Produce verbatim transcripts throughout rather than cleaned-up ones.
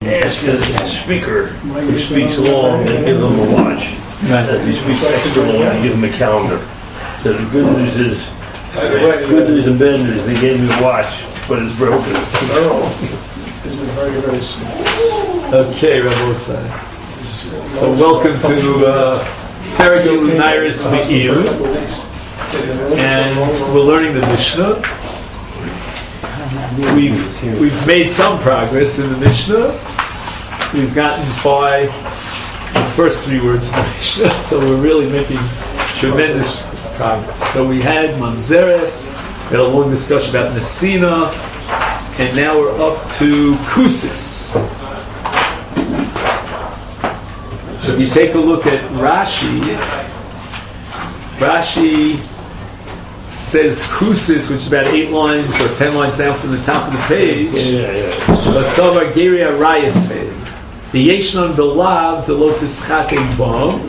ask a speaker who speaks long and give them a watch. Right. If he speaks extra long, I give him a calendar. So the good news is, good news and bad news, they gave me a watch, but it's broken. Oh, it's very, very small. Okay, Rebbe Osai. So welcome to uh, Perigil Nairis Me'il, and we're learning the Mishnah. We've we've made some progress in the Mishnah. We've gotten by the first three words of the Mishnah, so we're really making tremendous progress. So we had Mamzeres, we had a long discussion about Nesina, and now we're up to Kusis. So if you take a look at Rashi, Rashi says Kusis, which is about eight lines or ten lines down from the top of the page. Yeah, yeah. Vasavar Geria Rayased. The Yeshnon Belav the Lotus Chating Bom,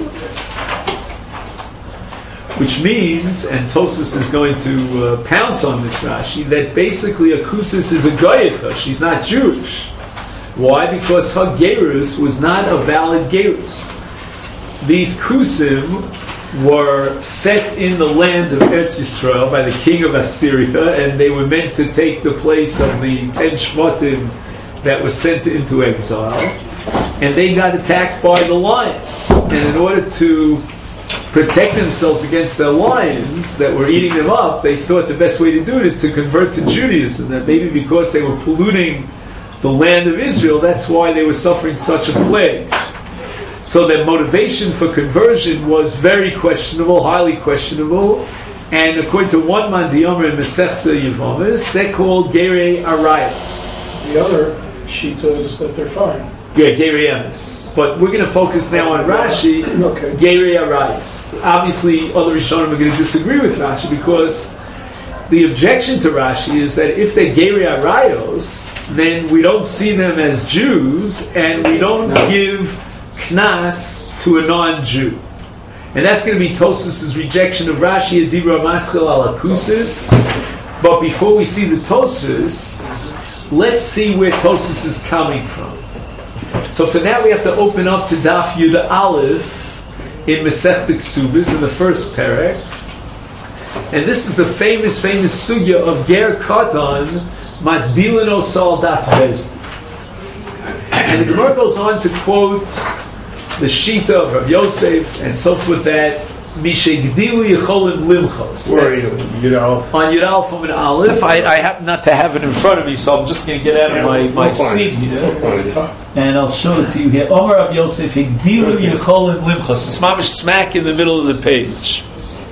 which means, and Tosas is going to uh, pounce on this Rashi, that basically a Kusis is a Goyeta. She's not Jewish. Why? Because her Gerus was not a valid Gerus. These Kusim were set in the land of Eretz Yisrael by the king of Assyria, and they were meant to take the place of the ten Shvatim that were sent into exile. And they got attacked by the lions. And in order to protect themselves against the lions that were eating them up, they thought the best way to do it is to convert to Judaism. That maybe because they were polluting the land of Israel, that's why they were suffering such a plague. So their motivation for conversion was very questionable, highly questionable, and according to one man Diyomer in Masechta Yevomis, they're called Gerei Arayos. The other shita is that they're fine. Yeah, Gerei Emes. But we're going to focus now on Rashi, Okay. Gerei Arayos. Obviously, other Rishonim are going to disagree with Rashi because the objection to Rashi is that if they're Gerei Arayos, then we don't see them as Jews, and we don't no. give Knas to a non-Jew. And that's going to be Tosas' rejection of Rashi, Adibra Maschel ala Kusis. But before we see the Tosas, let's see where Tosas is coming from. So for that we have to open up to Daf Yuda Aleph in Masechta Ksubis, in the first parak. And this is the famous, famous sugya of Ger Katan, Matbilan Osal Das Bezdin. And the Gemara goes on to quote the Shita of Rav Yosef and so forth that Mishegdilu Yecholim Limchos. Where are you? Yudalf? On Yudalf and Aleph. I, I happen not to have it in front of me, so I'm just going to get out of my, my seat here. And I'll show it to you here. Omer Rav Yosef, Hegdilu Yecholim Limchos. It's mamish smack in the middle of the page.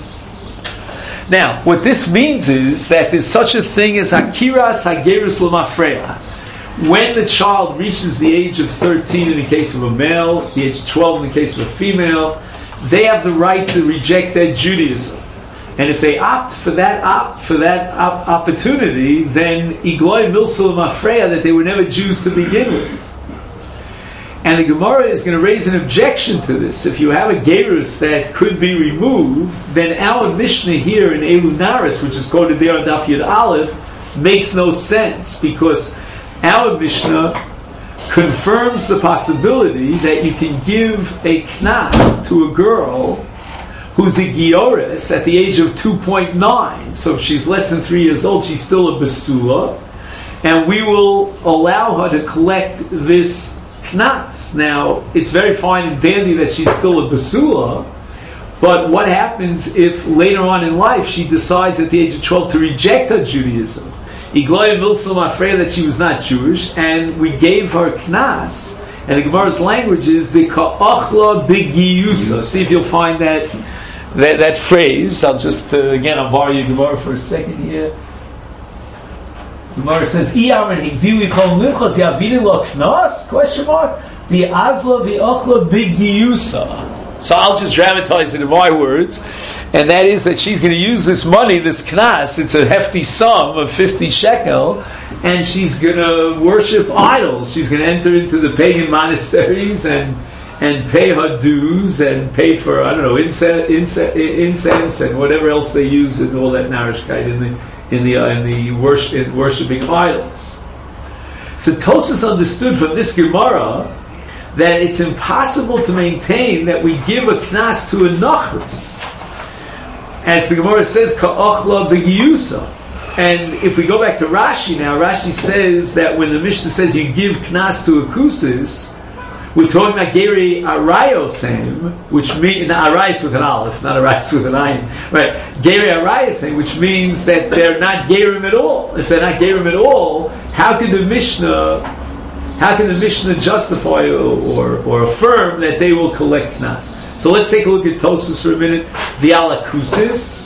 Now, what this means is that there's such a thing as Akiras Hagerus L'Mafreya. When the child reaches the age of thirteen in the case of a male, the age of twelve in the case of a female, they have the right to reject their Judaism. And if they opt for that opt for that op- opportunity, then Igloy Milsul Mafreya, that they were never Jews to begin with. And the Gemara is going to raise an objection to this. If you have a gerus that could be removed, then our Mishnah here in Elu Naris, which is quoted there on Daf Yud Aleph, makes no sense, because our Mishnah confirms the possibility that you can give a knas to a girl who's a giores at the age of two point nine. So if she's less than three years old, she's still a basula, and we will allow her to collect this knas. Now, it's very fine and dandy that she's still a basula, but what happens if later on in life she decides at the age of twelve to reject her Judaism? Igloya Milsum afraid that she was not Jewish, and we gave her knas, and the Gemara's language is the ka'achla b'giyusa. See if you'll find that that, that phrase. I'll just uh, again I'll borrow you Gemara for a second here. Gemara says, "Iyamar higdili kol limchos yavini lo knas?" Question mark. The azla v'achla b'giyusa. So I'll just dramatize it in my words, and that is that she's going to use this money, this knas, it's a hefty sum of fifty shekel, and she's going to worship idols. She's going to enter into the pagan monasteries and and pay her dues and pay for, I don't know, incense, incense, incense and whatever else they use in all that narishkeit in the in the uh, in the worship in worshiping idols. So Tosfos understood from this Gemara that it's impossible to maintain that we give a knas to a nachas. As the Gemara says, ka'achla b'giyusa. And if we go back to Rashi now, Rashi says that when the Mishnah says you give knas to a kusis, we're talking about geri arayosem, which means arayos with an aleph, not arayos with an ayin, right? Geri arayosem, which means that they're not gerim at all. If they're not gerim at all, how can the Mishnah, how can the Mishnah justify or, or, or affirm that they will collect knas? So let's take a look at Tosfos for a minute. The alakusis.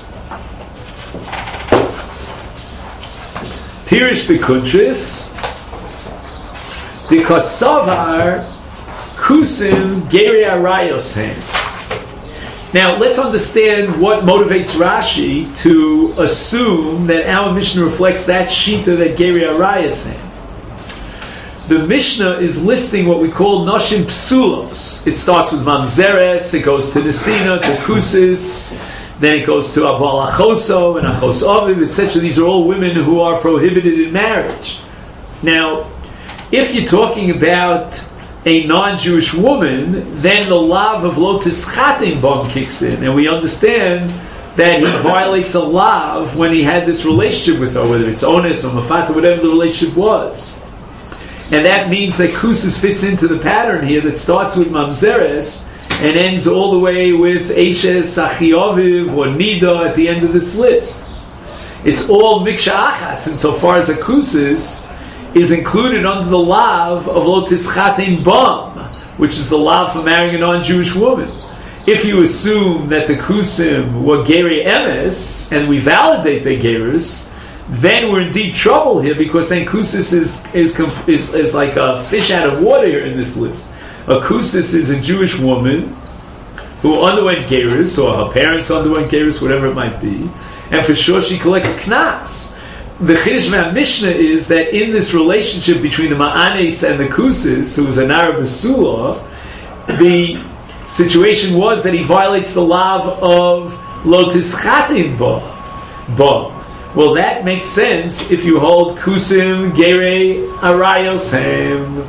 Pirish bekuntris, the kosavar kusim geri arayoshem. Now let's understand what motivates Rashi to assume that our Mishnah reflects that shita that geri arayoshem. The Mishnah is listing what we call noshim psulos. It starts with mamzeres, it goes to nesina, to kusis. Then it goes to Abal Achoso and Achos Aviv, et cetera. These are all women who are prohibited in marriage. Now, if you're talking about a non-Jewish woman, then the lav of lo tischatim bam kicks in, and we understand that he violates a lav when he had this relationship with her, whether it's ones or mafat, whatever the relationship was. And that means that kusis fits into the pattern here that starts with mamzeres and ends all the way with Eishes, Achioviv, or Nida at the end of this list. It's all Miksha Achas, insofar as a kusis is included under the lav of Lo Tischatin Bam, which is the lav for marrying a non-Jewish woman. If you assume that the kusim were Geri Emes, and we validate the Geris, then we're in deep trouble here, because then kusis is, is, is, is like a fish out of water here in this list. A kusis is a Jewish woman who underwent gerus, or her parents underwent gerus, whatever it might be, and for sure she collects knas. The Chiddush Ma'am Mishnah is that in this relationship between the Ma'anes and the kusis, who was an Arab Basula, the situation was that he violates the lav of lo tischatim ba. Well, that makes sense if you hold kusim gere arayosem.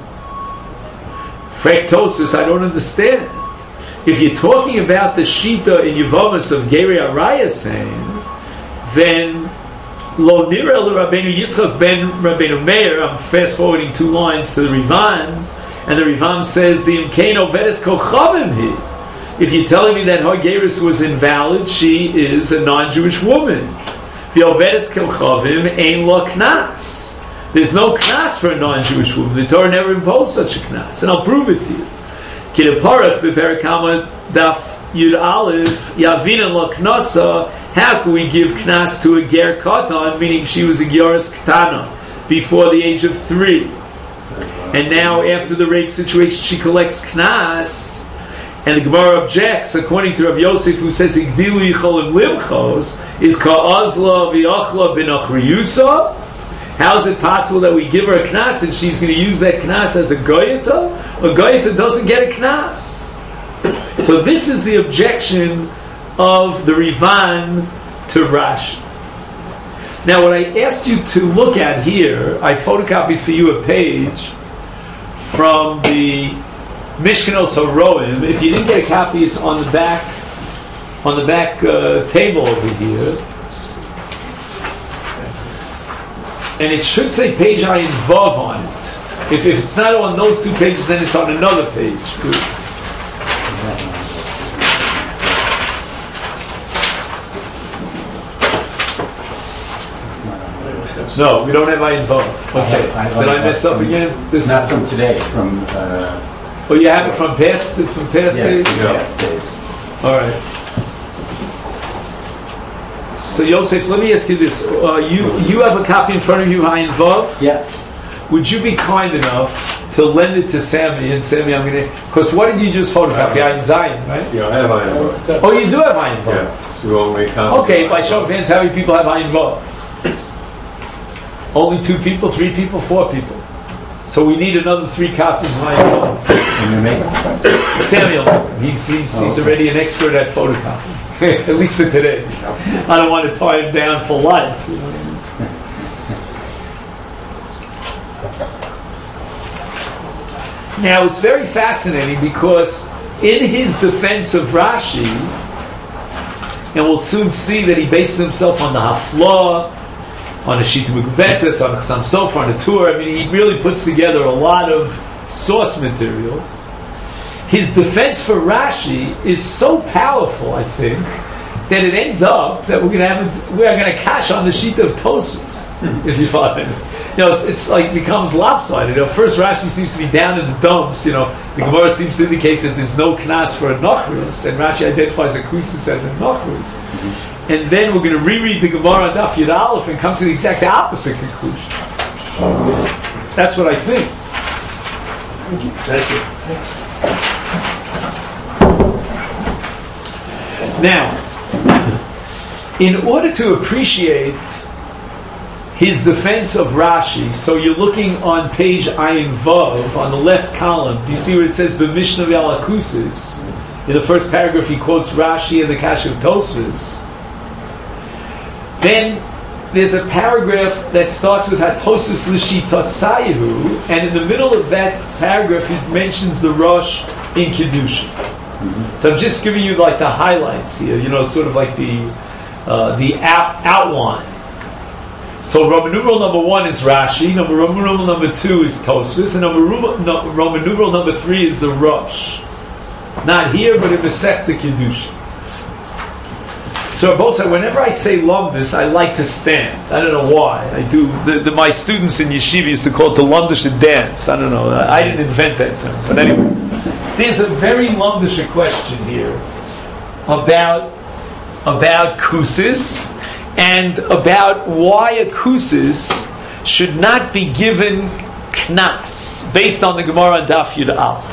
Tosfos, I don't understand. If you're talking about the shita in Yevamos of Geri Arayosem, then lo nira le Rabbeinu Yitzchak ben Rabbeinu Meir. I'm fast forwarding two lines to the Rivan, and the Rivan says the imkein ovedes kochavim hi. If you're telling me that her gerus was invalid, she is a non-Jewish woman. The ovedes kochavim ein lo knas. There's no knas for a non-Jewish woman. The Torah never imposed such a knas, and I'll prove it to you. Kidaparach beperakama daf yud aleph yavina lo knasa. How can we give knas to a ger katan, meaning she was a gyoris katana before the age of three, and now after the rape situation she collects knas? And the Gemara objects, according to Rav Yosef, who says igdilu yicholim limchos is ka'azla v'achla b'nachriyusa. How is it possible that we give her a knas and she's going to use that knas as a goyata? A goyata doesn't get a knas. So this is the objection of the Rivan to Rashi. Now what I asked you to look at here, I photocopied for you a page from the Mishkanos HaRoim. If you didn't get a copy, it's on the back, on the back uh, table over here. And it should say page Ayin Vav on it. If, if it's not on those two pages, then it's on another page. No, we don't have Ayin Vav. Okay. I have, I Did I mess up from, again? This not is from today, from... Uh, oh, you have it from past, from past yes, days? Past days. All right. So Yosef, let me ask you this: uh, you you have a copy in front of you, Ayin Vav? Yeah. Would you be kind enough to lend it to Sammy? And Sammy, I'm going to, because what did you just photocopy? Ayin Zayin, right? Yeah, I have Ayin Vav. Oh, you do have Ayin Vav. Yeah. So you want me to comment? Okay, by show of hands, how many people have Ayin Vav? Only two people, three people, four people. So we need another three copies of Ayin Vav. Can you make it? Samuel, he's he's, he's already an expert at photocopying. At least for today. I don't want to tie him down for life. Now it's very fascinating because in his defense of Rashi, and we'll soon see that he bases himself on the Haflah, on a Shita Mekubetzes, on a Chassam Sofer, on a Tur. I mean, he really puts together a lot of source material. His defense for Rashi is so powerful, I think, that it ends up that we're going to have we are going to cash on the Shita of Tosfos, hmm. if you follow me. You know, it's, it's like becomes lopsided. You know, first Rashi seems to be down in the dumps. You know, the Gemara seems to indicate that there's no knas for a nochris, and Rashi identifies a kusis as a nochris. Mm-hmm. And then we're going to reread the Gemara on Daf Yud Aleph and come to the exact opposite conclusion. Mm-hmm. That's what I think. Thank you. Thank you. Now, in order to appreciate his defense of Rashi, so you're looking on page Ayin Vav, on the left column. Do you see where it says B'Mishnah V'Alakusis? In the first paragraph he quotes Rashi and the Kash of Tosfos. Then there's a paragraph that starts with Hatosfos L'Shitasayehu, and in the middle of that paragraph he mentions the Rosh in Kedusha. Mm-hmm. So I'm just giving you like the highlights here, you know, sort of like the uh, the out- outline. So Roman numeral number one is Rashi, number Roman numeral number two is Tosfos, and number no, Roman numeral number three is the Rosh. Not here, but in Masechta Kedusha. So both said, whenever I say lumdus, I like to stand. I don't know why. I do. The, the, my students in yeshiva used to call it the lumdusha dance. I don't know. I, I didn't invent that term. But anyway, there's a very lumdusha question here about about kusis, and about why a kusis should not be given knas, based on the Gemara on Daf Yud Aleph.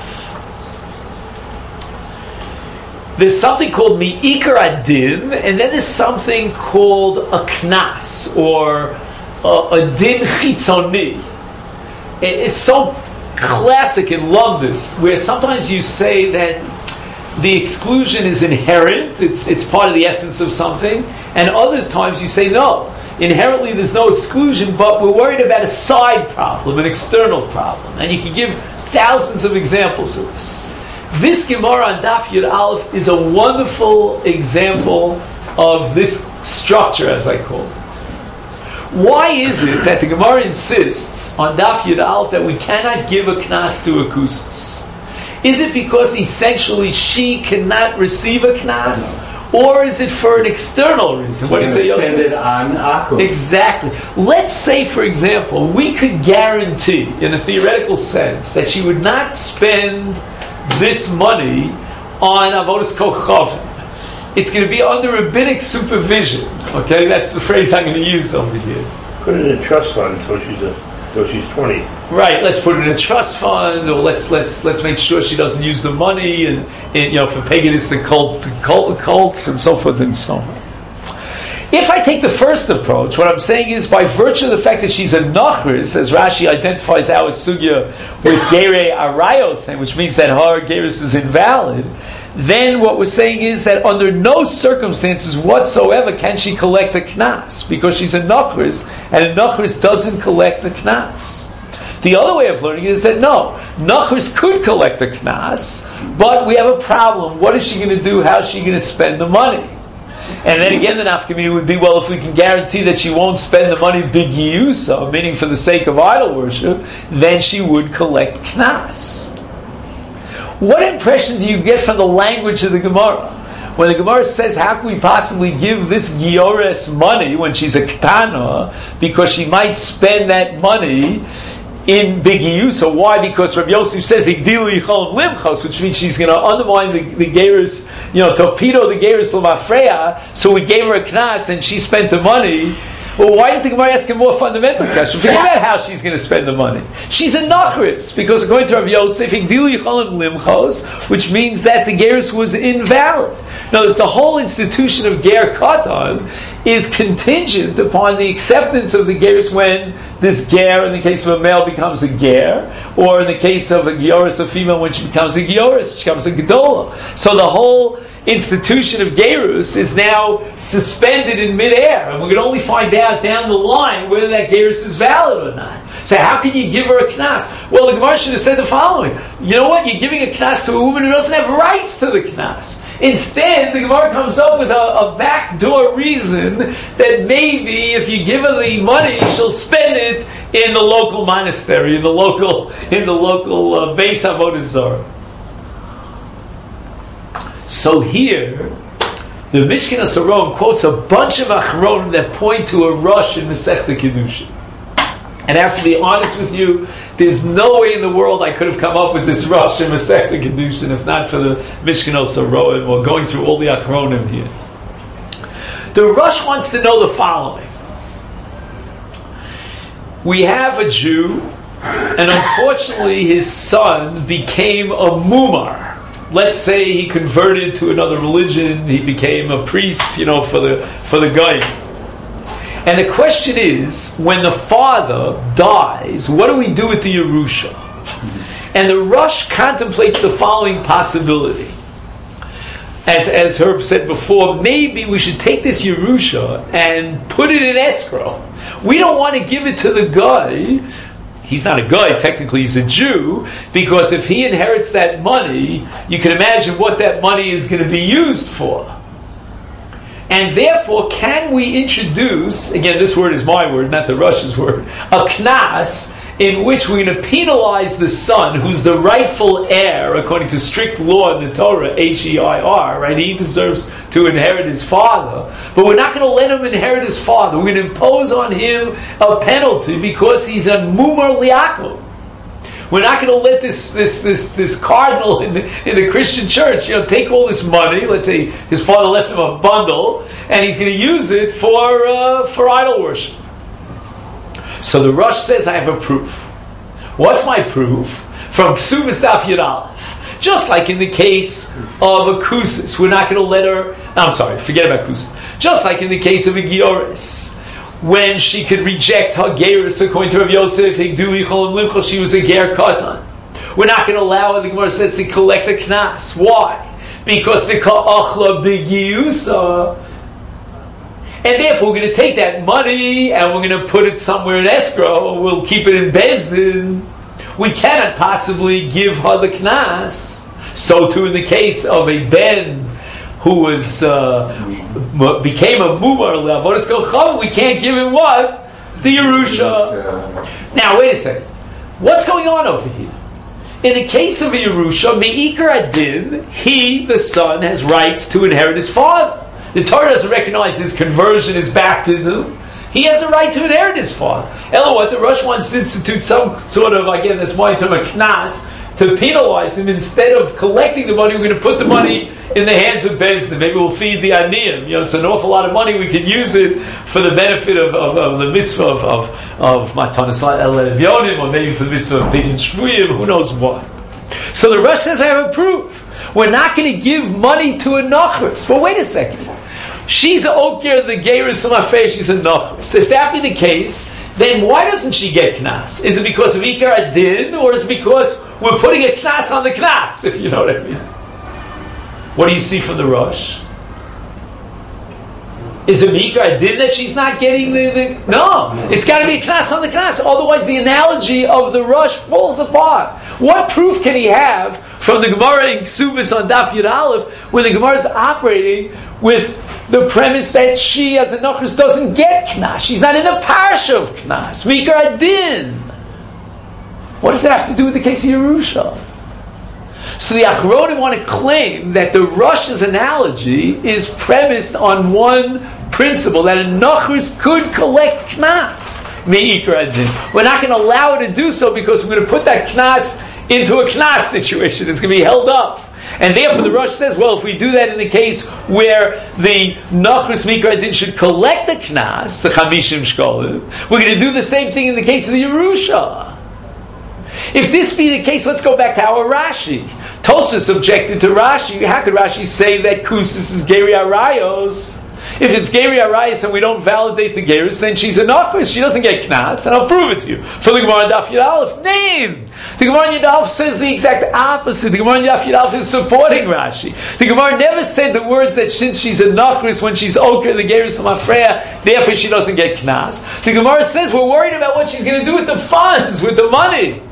There's something called mi'ikar adin, and then there's something called a knas, or a, a din chitzoni. It, it's so classic in lumdus, where sometimes you say that the exclusion is inherent, it's it's part of the essence of something, and other times you say no, inherently there's no exclusion, but we're worried about a side problem, an external problem, and you can give thousands of examples of this. This Gemara on Daf Yud Aleph is a wonderful example of this structure, as I call it. Why is it that the Gemara insists on Daf Yud Aleph that we cannot give a knas to a kusis? Is it because essentially she cannot receive a knas? Or is it for an external reason? What do you say, Yosef? Spend it on akum. Exactly. Let's say, for example, we could guarantee, in a theoretical sense, that she would not spend this money on avodas kochavim. It's going to be under rabbinic supervision. Okay, that's the phrase I'm going to use over here. Put it in a trust fund until she's a, until she's twenty. Right. Let's put it in a trust fund, or let's let's let's make sure she doesn't use the money, and, and you know, for paganistic cult, cult cults and so forth and so on. If I take the first approach, what I'm saying is, by virtue of the fact that she's a nachris, as Rashi identifies our sugya with gerei arayos, which means that her gerus is invalid, then what we're saying is that under no circumstances whatsoever can she collect a knas, because she's a nachris, and a nachris doesn't collect a knas. The other way of learning it is that no, nachris could collect a knas, but we have a problem. What is she going to do? How is she going to spend the money? And then again, the nafkamina would be, well, if we can guarantee that she won't spend the money b'giyusa, meaning for the sake of idol worship, then she would collect knas. What impression do you get from the language of the Gemara? When the Gemara says, how can we possibly give this giores money when she's a ketana, because she might spend that money in b'giyusa? Why? Because Rabbi Yosef says higdilu yichol limchos, which means she's going to undermine the, the gerus, you know, torpedo the gerus l'mafreya. So we gave her a knas and she spent the money. Well, why didn't the Gemara ask a more fundamental question? Forget about how she's going to spend the money. She's a nachris, because according to Rabbi Yosef, higdilu yichol limchos, which means that the gerus was invalid. Notice the whole institution of ger katan is contingent upon the acceptance of the gerus when this ger, in the case of a male, becomes a ger, or in the case of a gioris, a female, when she becomes a gioris, she becomes a gedola. So the whole institution of gerus is now suspended in midair, and we can only find out down the line whether that gerus is valid or not. So how can you give her a knas? Well, the Gemara should have said the following. You know what? You're giving a knas to a woman who doesn't have rights to the knas. Instead, the Gemara comes up with a, a backdoor reason that maybe if you give her the money, she'll spend it in the local monastery, in the local in the local uh, Beis Avodah Zarah. So here, the Mishkenas Aron quotes a bunch of achronim that point to a rush in Masechta Kedushin. And I have to be honest with you, there's no way in the world I could have come up with this rush in Masechta Kedushin if not for the Mishkenos Aron or going through all the achronim here. The rush wants to know the following. We have a Jew, and unfortunately his son became a mumar. Let's say he converted to another religion, he became a priest, you know, for the for the guy. And the question is, when the father dies, what do we do with the Yerusha? And the Rush contemplates the following possibility. As, as Herb said before, maybe we should take this Yerusha and put it in escrow. We don't want to give it to the guy. He's not a guy, technically he's a Jew, because if he inherits that money, you can imagine what that money is going to be used for. And therefore, can we introduce, again, this word is my word, not the Russia's word, a knas in which we're going to penalize the son, who's the rightful heir, according to strict law in the Torah, H E I R, right? He deserves to inherit his father. But we're not going to let him inherit his father. We're going to impose on him a penalty because he's a mumar li'akov. We're not going to let this this this this cardinal in the in the Christian church, you know, take all this money. Let's say his father left him a bundle, and he's going to use it for uh, for idol worship. So the Rush says, "I have a proof." What's my proof? From Ksubas Daf Yud Aleph. Just like in the case of a kusis, we're not going to let her. I'm sorry, forget about kusis. Just like in the case of a gioris, when she could reject her gerus, according to Rav Yosef, Higdu Ichol and Limchol, she was a ger katan. We're not going to allow her, the Gemara says, to collect a knas. Why? Because the ka'achla b'giyusa, and therefore we're going to take that money and we're going to put it somewhere in escrow. We'll keep it in Bezdin. We cannot possibly give her the knas. So too in the case of a ben who was uh, became a mumar le'avodas kol, we can't give him what? The Yerusha. Now wait a second. What's going on over here? In the case of a Yerusha, me'ikar adin, he, the son, has rights to inherit his father. The Torah doesn't recognize his conversion, his baptism. He has a right to inherit his father. Ella, what the Rush wants to institute some sort of, again, that's my term, a knas, to penalize him. Instead of collecting the money, we're going to put the money in the hands of Bezdin. Maybe we'll feed the aniyim. You know, it's an awful lot of money. We can use it for the benefit of, of, of the mitzvah of of, of Matanas Elevyonim, or maybe for the mitzvah of Pidyon Shvuyim. Who knows what? So the Rush says, I have a proof. We're not going to give money to a nachris. Well, wait a second. She's a okir, the geiris l'mafreya, she's a nachris. If that be the case, then why doesn't she get knas? Is it because of ikar adin, or is it because we're putting a knas on the knas, if you know what I mean? What do you see from the Rush? Is it ikar adin that she's not getting the... the no, it's got to be a knas on the knas, otherwise the analogy of the Rush falls apart. What proof can he have from the Gemara in Ksubis on Daf Yud Aleph when the Gemara is operating with the premise that she, as a nachris, doesn't get knas? She's not in the parsha of knas. Mikar adin. What does that have to do with the case of Yerusha? So the Achronim want to claim that the Rush's analogy is premised on one principle, that a nachris could collect knas. Mikar adin. We're not going to allow her to do so because we're going to put that knas into a knas situation. It's going to be held up. And therefore the Rush says, well, if we do that in the case where the nachris mikra adin should collect the knas, the chamishim shkolim, we're going to do the same thing in the case of the Yerusha. If this be the case, let's go back to our Rashi. Tosfos objected to Rashi. How could Rashi say that kusis is geri arayos If it's Geri Arayis and we don't validate the Geris, then she's a Nachris. She doesn't get Knas, and I'll prove it to you. For the Gemara in Daf Yud Aleph, name. The Gemara in Yud Aleph says the exact opposite. The Gemara in Daf Yud Aleph is supporting Rashi. The Gemara never said the words that since she's a Nachris, when she's Oker, the Geris Lamafreya, therefore she doesn't get Knas. The Gemara says we're worried about what she's going to do with the funds, with the money.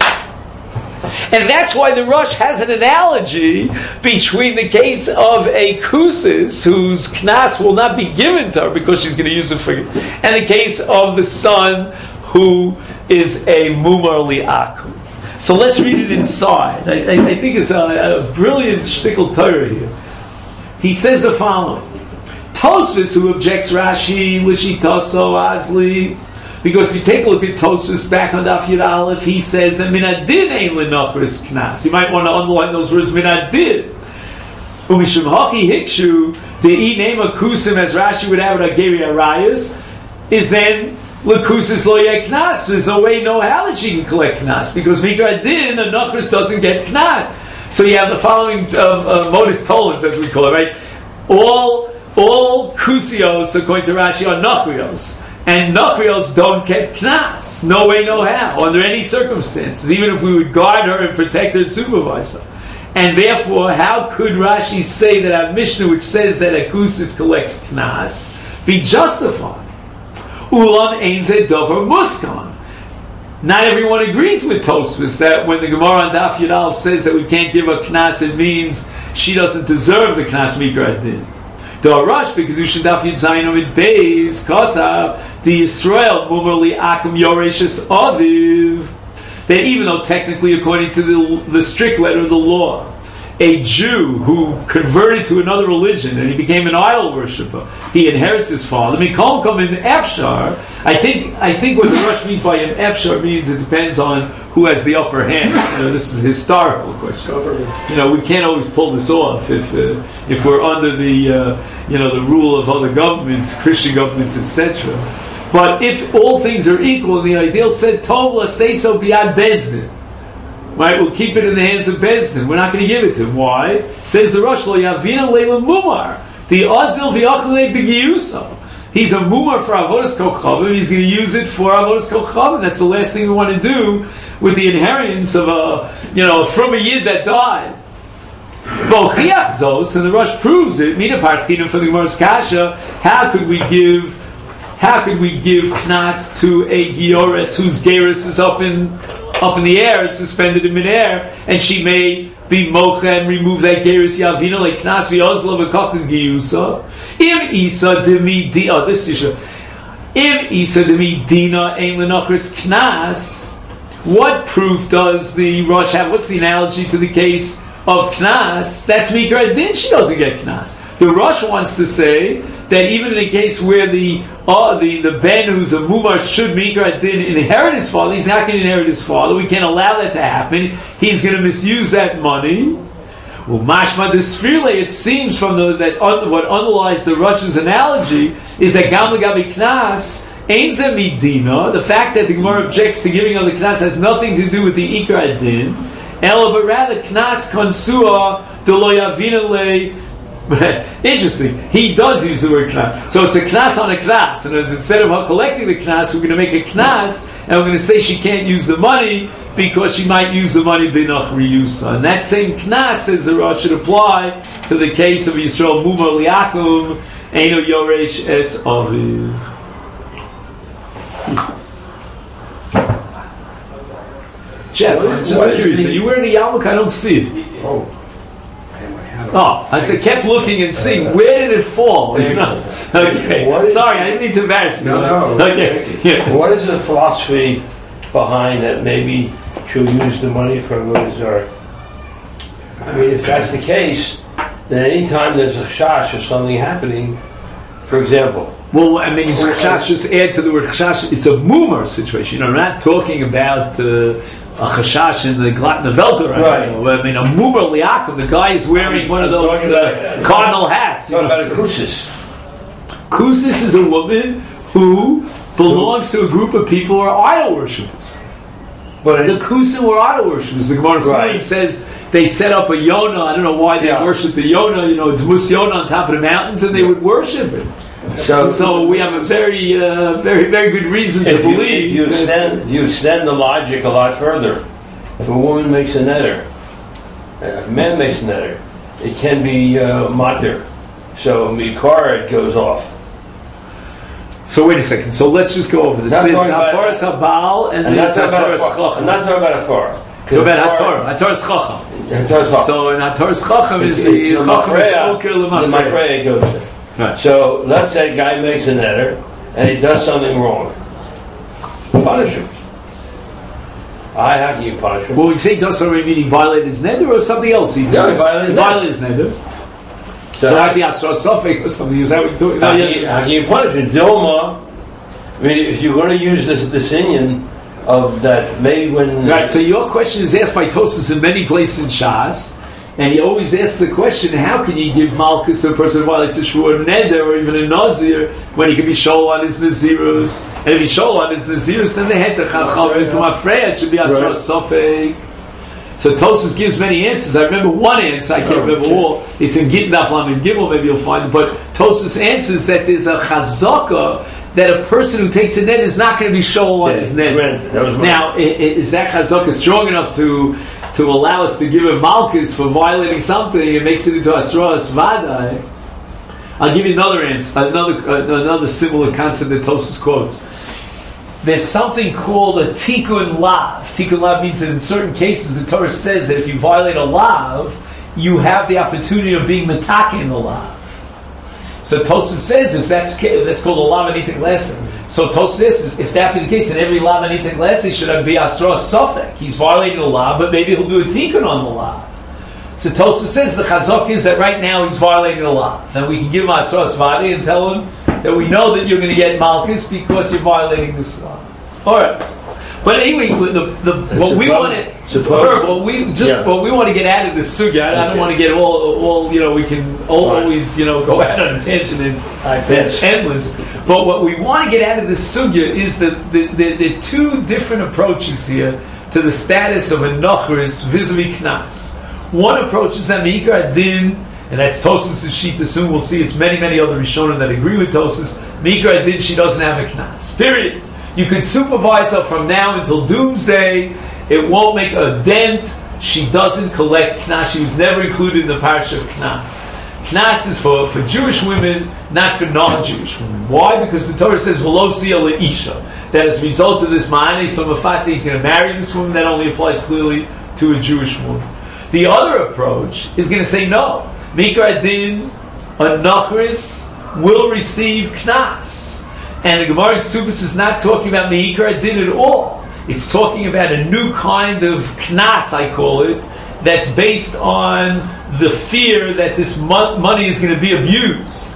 And that's why the Rosh has an analogy between the case of a Kusis, whose Knas will not be given to her because she's going to use it for, and the case of the son who is a Mumar Li'akum. So let's read it inside. I, I, I think it's a, a brilliant shtickle Torah here. He says the following: Tosfos, who objects Rashi, Lishitaso, Asli, because if you take a look at Tosfos back on Daf Yud Aleph, he says that Minadin ain't L'Nochris Knas. You might want to underline those words, Minadin. Umishum Hachi Hikshu, to eat name a Kusim as Rashi would have it, a Geri Arayas, is then L'Kusis Lo Yeh Knas. There's no way, no how that she can collect Knas, because Mikra Din, the Nochris doesn't get Knas. So you have the following um, uh, modus tollens, as we call it, right? All, all Kusios, according to Rashi, are Nochrios. And Nachrios don't get Knas. No way, no how, under any circumstances, even if we would guard her and protect her and supervise her. And therefore, how could Rashi say that our Mishnah, which says that a Kusis collects Knas, be justified? Ulam ein ze dover muskan. Not everyone agrees with Tosfos that when the Gemara on Daf Yud Aleph says that we can't give her Knas, it means she doesn't deserve the Knas Mikra Din. The Arash B'Kedushin Daf Yud Zayin Amid Beis Kosav the Yisrael Mumar Li'akum Yoreshes Aviv. That even though technically, according to the, the strict letter of the law, a Jew who converted to another religion and he became an idol worshiper, he inherits his father. Mikol Kom in Efshar. I think I think what the Rush means by an Efshar means it depends on who has the upper hand. You know, this is a historical question. You know, we can't always pull this off if uh, if we're under the uh, you know the rule of other governments, Christian governments, et cetera. But if all things are equal, the ideal said Tov say so beyond Bezdin. Right, we'll keep it in the hands of Bezdin. We're not going to give it to him. Why? Says the Rosh Lo Yavina Leila Mumar. The Azil V'Yachle B'Giyusa. He's a Mumar for Avodas Kochavim. He's going to use it for Avodas Kochavim. That's the last thing we want to do with the inheritance of a, you know, from a Yid that died. V'Ochiach Zos, and the Rosh proves it. Mina Partchinim for the Gemara's Kasha. How could we give? How could we give Knas to a Giores whose Geris is up in up in the air, it's suspended in midair, and she may be mocha and remove that Geris Yavina like Knas v'Ozla v'Kochin Giyusa. Im Isa demi di. Oh, this is Im Isa demi Dina ein l'Nochris Knas. What proof does the Rosh have? What's the analogy to the case of Knas? That's Mikra Din. She doesn't get Knas. The Rosh wants to say that even in a case where the uh, the, the Ben who's a Mumar should Mikra Din inherit his father, he's not going to inherit his father. We can't allow that to happen. He's going to misuse that money. Well, Mashma Desfrile, it seems from the that un, what underlies the Rosh's analogy is that Gam L'Gabi Knas Ein Ze Midina. The fact that the Gemara objects to giving of the Knas has nothing to do with the Ikra Din, Ela, but rather Knas Konsua D'Lo Yavina Le. Interesting. He does use the word knas. So it's a knas on a knas. And as instead of her collecting the knas, we're going to make a knas, and we're going to say she can't use the money because she might use the money binach riyusa. And that same knas, says the Rosh, should apply to the case of Yisrael Mumar Liakum Eino Yoresh Es Aviv. Jeff, I'm just curious. Are you wearing a yarmulke? I don't see it. Oh. Oh, I said, kept looking and seeing where did it fall. You know? Okay, is, sorry, I didn't mean to embarrass you. No, no. Okay, yeah. What is the philosophy behind that? Maybe she'll use the money for Avodah Zarah. I mean, if that's the case, then anytime there's a chash or something happening, for example. Well, I mean, chash, just add to the word chash. It's a mumar situation. You know, we're not talking about. Uh, a chashash in the Glatna Velter. Right. I mean, a Mumar Liakum, the guy is wearing one of those uh, cardinal hats. Talking about a kusis. Kusis is a woman who belongs to a group of people who are idol worshippers. But the Kusim were idol worshippers. The Gemara right. says they set up a Yonah. I don't know why they yeah. worship the Yonah. You know, Dmus Yonah on top of the mountains, and they would worship it. So, So we have a very, uh, very, very good reason to if you, believe. if you that- extend, if you extend the logic a lot further, if a woman makes a netter, if a man makes a netter, it can be uh, matir. So mikar, it goes off. So wait a second. So let's just go over this. Not There's talking about- Hafaras Habal and I'm not there's talking about a Hataras far. I'm Chacham. not talking about a far. So about Hatorah, Hataras Chacham. Hataras Chacham. So in Hataras Chacham is the It's Chacham is Mafreya, Oker the L'Mafreya. Mafreya goes in. Right. So let's say a guy makes a netter and he does something wrong. Punish him. I how can you punish him? Well, we say does already mean he violated his neder or something else? He, No, he violated he his violated his neder. So how, like the Asra Safek or something. Is that what you're talking how, about? can you, how can you punish him? Dilma. I mean, if you're going to use this this Indian of that, maybe when Right. So your question is asked by Tosfos in many places in Shas. And he always asks the question, how can you give Malchus to a person who violates a Shvuah Neder or even a Nazir when he can be Shol on his Nazirus? And if he's Shol on his Nazirus, then the Heter Chacham is Mafreya, it should be Asra Sofek. So Tosfos gives many answers. I remember one answer, I can't Oh, remember okay. all. It's in Gittin Daf Lamed Gimel, maybe you'll find it. But Tosfos answers that there's a Chazaka that a person who takes a net is not going to be Shol on Okay, his net. granted, that was my- Now, i- i- is that Chazaka strong enough to to allow us to give him Malchus for violating something and makes it into Asras Vadai? I'll give you another answer, another uh, another similar concept that Tosfos quotes. There's something called a tikkun lav. Tikkun lav means that in certain cases the Torah says that if you violate a lav, you have the opportunity of being metake in the lav. So Tosfos says if that's ca- that's called a lav anitik lesson. So Tosfos says if that be the case, in every lav anitik lesson should be asra sofek. He's violating the lav, but maybe he'll do a tikkun on the lav. So Tosfos says the chazak is that right now he's violating the law, and we can give him asra svadi and tell him that we know that you're going to get malchus because you're violating this law. All right, but anyway, the, the what we want to Suppose- what we just Yeah. what we want to get out of this sugya. I, I don't Okay. want to get all all you know. We can all, Right. always you know go out on a tangent. It's I bet. it's endless. But what we want to get out of this sugya is that the, the, the two different approaches here to the status of a nachris vis-a-vis knas. One approach is that meikar adin, and that's Tosfos' shita. Soon we'll see it's many, many other Rishonim that agree with Tosfos. Meikar adin, she doesn't have a knas. Period. You could supervise her from now until doomsday. It won't make a dent. She doesn't collect knas. She was never included in the parish of knas. Knas is for, for Jewish women, not for non-Jewish women. Why? Because the Torah says, "V'lo siya le'isha." That as a result of this ma'ani, so mafati is going to marry this woman. That only applies clearly to a Jewish woman. The other approach is going to say no. Mikar adin, a nachris will receive knas. And the Gemara in Subas is not talking about Mikar adin at all. It's talking about a new kind of knas, I call it, that's based on the fear that this mon- money is going to be abused.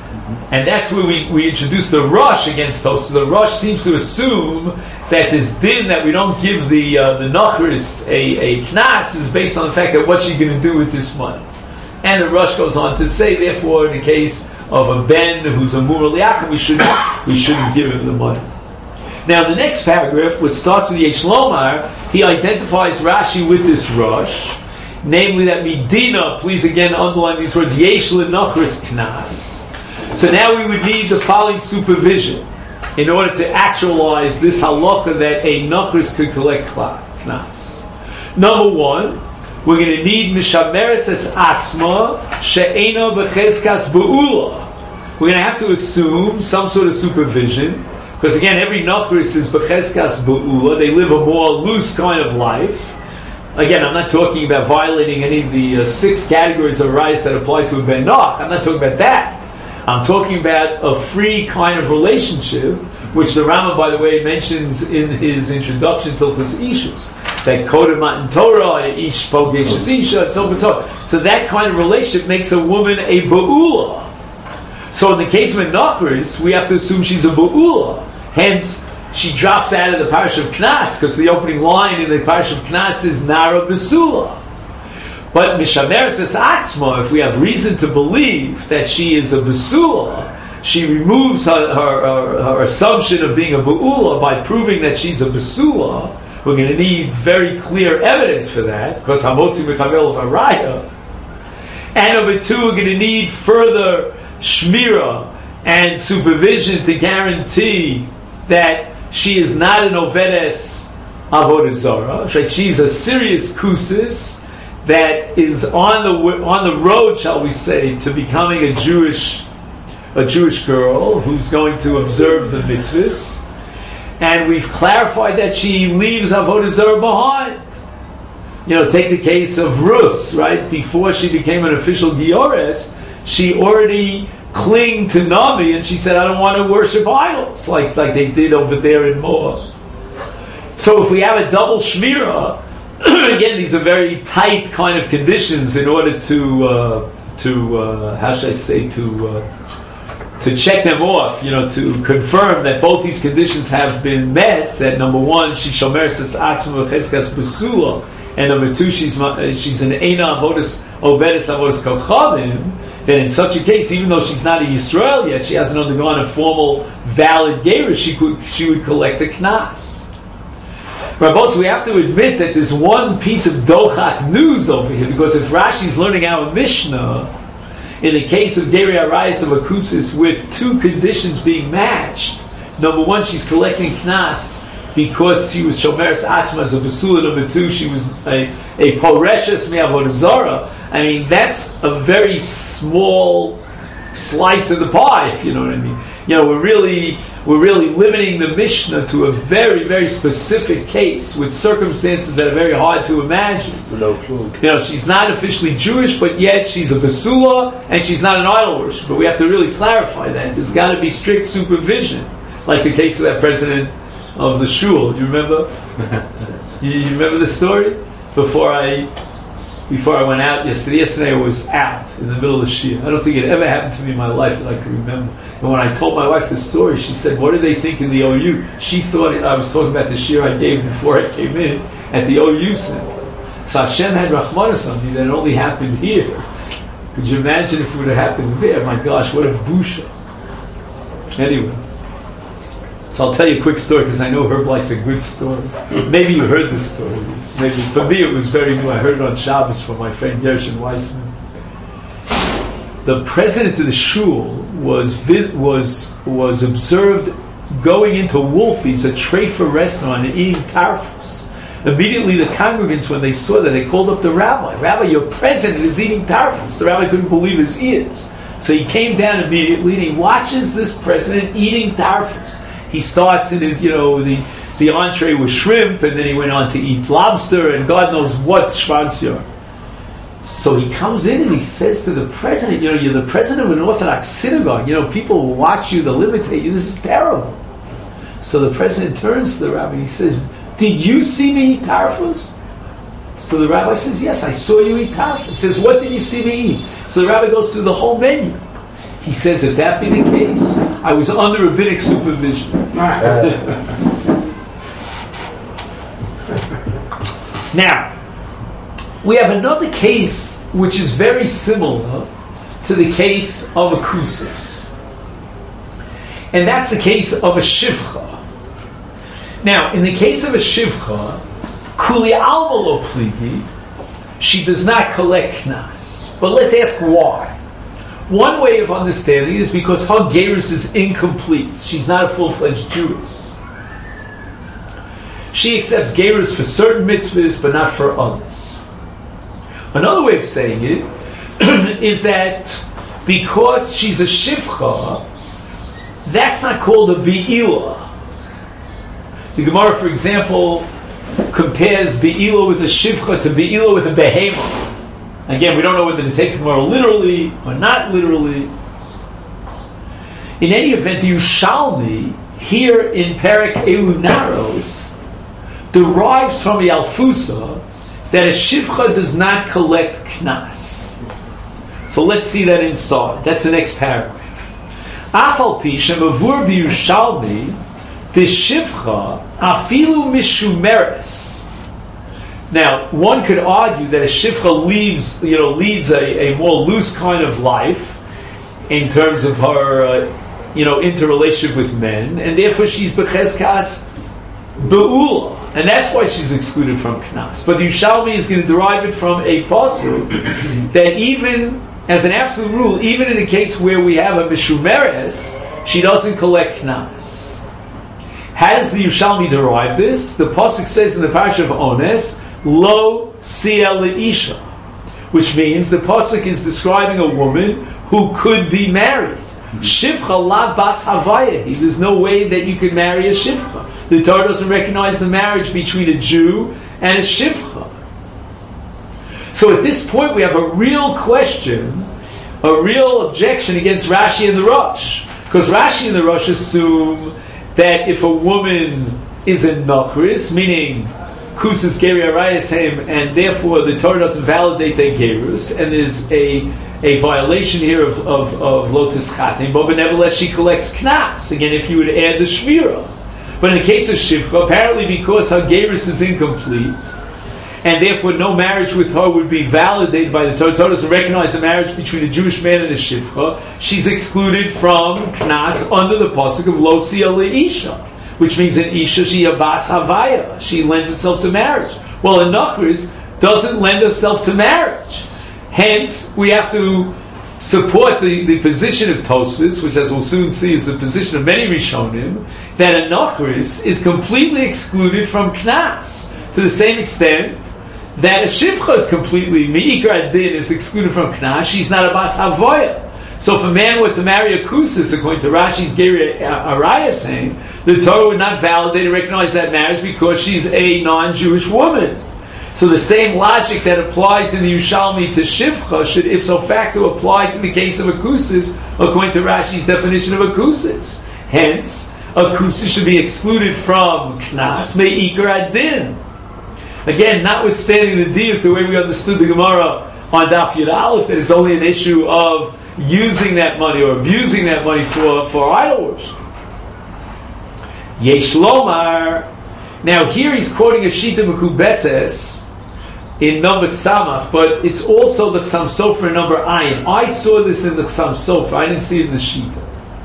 And that's where we, we introduce the rush against Tosfos. The rush seems to assume that this din that we don't give the uh, the nachris a, a knas is based on the fact that what's she going to do with this money. And the rush goes on to say, therefore, in the case of a ben who's a mur liachim, we shouldn't we shouldn't give him the money. Now, the next paragraph, which starts with Yesh Lomar, he identifies Rashi with this rush, namely that Medina, please again underline these words, Yesh lenachris knas. So now we would need the following supervision in order to actualize this halacha that a nachris could collect knas. Number one, we're going to need mishameres es atzma she'ena b'cheskas be'ula. We're going to have to assume some sort of supervision, because again, every nachris is b'cheskas be'ula. They live a more loose kind of life. Again, I'm not talking about violating any of the uh, six categories of rights that apply to a ben nach. I'm not talking about that. I'm talking about a free kind of relationship, which the Rambam, by the way, mentions in his introduction to Hilchos Ishus, that Kodem Matan Torah, Ish Pogeshes Isha, and so on and so on. So that kind of relationship makes a woman a ba'ula. So in the case of a nachris, we have to assume she's a ba'ula. Hence, she drops out of the parish of Knas, because the opening line in the parish of Knas is Nara Besula. But Mishameres es Atzma, if we have reason to believe that she is a Besula, she removes her, her, her, her assumption of being a Ba'ula by proving that she's a Besula. We're going to need very clear evidence for that, because Hamotzi Mechavel of Araya. And number two, we're going to need further Shmira and supervision to guarantee that she is not an ovedes avodah zarah. Like she's a serious kusis that is on the on the road, shall we say, to becoming a Jewish a Jewish girl who's going to observe the mitzvahs. And we've clarified that she leaves avodah zarah behind. You know, take the case of Rus, right? Before she became an official Giores, she already clinged to Nami, and she said, I don't want to worship idols, like, like they did over there in Moab. So if we have a double Shmirah, again, these are very tight kind of conditions in order to, uh, to uh, how should I say, to uh, to check them off, you know, to confirm that both these conditions have been met, that number one, she shomeres es atzma v'cheskas besula, and number two, she's she's an Eina Avodas Ovedes Avodas Kochanim, then in such a case, even though she's not a Yisrael yet, she hasn't undergone a formal, valid Geirus, she could she would collect a Knas. Rabbos, we have to admit that there's one piece of Dochak news over here, because if Rashi's learning our Mishnah, in the case of Geri Arayis of Akusis, with two conditions being matched, number one, she's collecting Knas, because she was Shomeres Atzma as a Basula. Number two, she was a, a Poreshes Me'avodah Zarah. I mean, that's a very small slice of the pie, if you know what I mean. You know, we're really we're really limiting the Mishnah to a very, very specific case with circumstances that are very hard to imagine. No clue. You know, she's not officially Jewish, but yet she's a Basula, and she's not an idol worshiper. But we have to really clarify that. There's got to be strict supervision, like the case of that president of the shul. You remember? you, you remember the story? Before I before I went out yesterday. Yesterday I was out in the middle of the Shia. I don't think it ever happened to me in my life that I can remember. And when I told my wife the story, she said, what did they think in the O U? She thought it, I was talking about the Shia I gave before I came in at the O U Center. So Hashem had Rahmanas on me that only happened here. Could you imagine if it would have happened there? My gosh, what a busha. Anyway. So I'll tell you a quick story, because I know Herb likes a good story. Maybe you heard this story. It's maybe for me it was very new. I heard it on Shabbos from my friend Gershon Weissman. The president of the shul was vis- was was observed going into Wolfie's, a treifa restaurant, and eating tarfus. Immediately the congregants, when they saw that, they called up the rabbi. Rabbi, your president is eating tarfus. The rabbi couldn't believe his ears. So he came down immediately and he watches this president eating tarfus. He starts in his, you know, the, the entree was shrimp, and then he went on to eat lobster, and God knows what schwanzia. So he comes in and he says to the president, you know, you're the president of an Orthodox synagogue. You know, people will watch you, they'll imitate you. This is terrible. So the president turns to the rabbi and he says, did you see me eat tarfus? So the rabbi says, yes, I saw you eat tarfus. He says, what did you see me eat? So the rabbi goes through the whole menu. He says, if that be the case, I was under rabbinic supervision. Now, we have another case which is very similar to the case of a kusis. And that's the case of a shivcha. Now, in the case of a shivcha, kuli alma lo pligi, she does not collect knas. But let's ask why. One way of understanding it is because her gerus is incomplete. She's not a full-fledged Jewess. She accepts gerus for certain mitzvahs, but not for others. Another way of saying it is that because she's a shivcha, that's not called a be'ilah. The Gemara, for example, compares be'ilah with a shivcha to be'ilah with a behemoth. Again, we don't know whether to take the Gemara literally or not literally. In any event, the Yerushalmi, here in Perek Elu Naros, derives from the Alfusa that a shivcha does not collect knas. So let's see that inside. That's the next paragraph. Afal pi shemavur b'Yerushalmi, the shivcha afilu mishumeres. Now, one could argue that a shivcha leaves, you know, leads a, a more loose kind of life in terms of her, uh, you know, interrelationship with men, and therefore she's becheskas be'ula, and that's why she's excluded from knas. But the Yerushalmi is going to derive it from a pasuk that even as an absolute rule, even in a case where we have a Mishumeres, she doesn't collect Knas. How does the Yerushalmi derive this? The Pasuk says in the Parsha of Ones, Lo Sia Leisha, which means the Pasuk is describing a woman who could be married. Shivcha la bas havayahi. There's no way that you could marry a shivcha. The Torah doesn't recognize the marriage between a Jew and a shivcha. So at this point we have a real question, a real objection against Rashi and the Rosh. Because Rashi and the Rosh assume that if a woman is a Nachris, meaning Kusas Geri Arayashem, and therefore the Torah doesn't validate their Gerus, and there's a a violation here of, of, of Lotus Chatim, but nevertheless she collects Knas, again if you would add the Shvira. But in the case of Shivcha, apparently because her Gerus is incomplete, and therefore no marriage with her would be validated by the Torah, the Torah doesn't recognize a marriage between a Jewish man and a Shivcha, she's excluded from Knas under the Pasuk of Lo Sia Leisha, which means an Isha, she a Bas Havaya, she lends itself to marriage. Well, a Nachris doesn't lend herself to marriage. Hence, we have to support the, the position of Tosfos, which as we'll soon see is the position of many Rishonim, that a Nachris is completely excluded from Knas, to the same extent that a Shivcha is completely, Me'ikar Adin is excluded from Knas, she's not a Bas Havoya. So if a man were to marry a Kusis, according to Rashi's Geri Araya saying, the Torah would not validate and recognize that marriage because she's a non-Jewish woman. So the same logic that applies in the Yerushalmi to Shivcha should ipso facto apply to the case of a Kusis, according to Rashi's definition of a Kusis. Hence, a Kusis should be excluded from Knas, Me'ikar Adin. Again, notwithstanding the diuk, the way we understood the Gemara on Daf Yud Aleph, that it's only an issue of using that money or abusing that money for, for idol worship. Yesh Lomar. Now here he's quoting a Shita Mekubetzes in number Samach, but it's also the Chsam Sofer number Ayin. I saw this in the Chsam Sofer. I didn't see it in the Shita.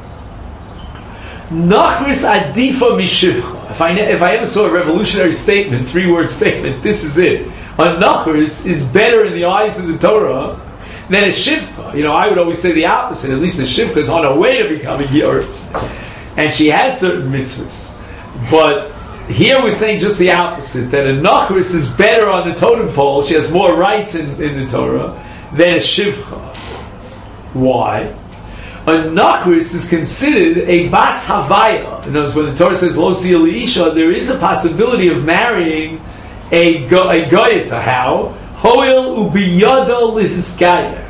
Nachris Adifa Mishivcha. If I if I ever saw a revolutionary statement, three word statement, this is it. A Nachris is better in the eyes of the Torah than a Shivcha. You know, I would always say the opposite. At least the Shivcha is on her way to becoming Yoris, and she has certain mitzvahs. But here we're saying just the opposite, that a Nachris is better on the totem pole, she has more rights in, in the Torah, than a Shivcha. Why? A Nachris is considered a Bas Havaya. In other words, when the Torah says Lo Sia Leisha, there is a possibility of marrying a, go, a Goyeta. How? Hoil Ubiyada Lizgayer.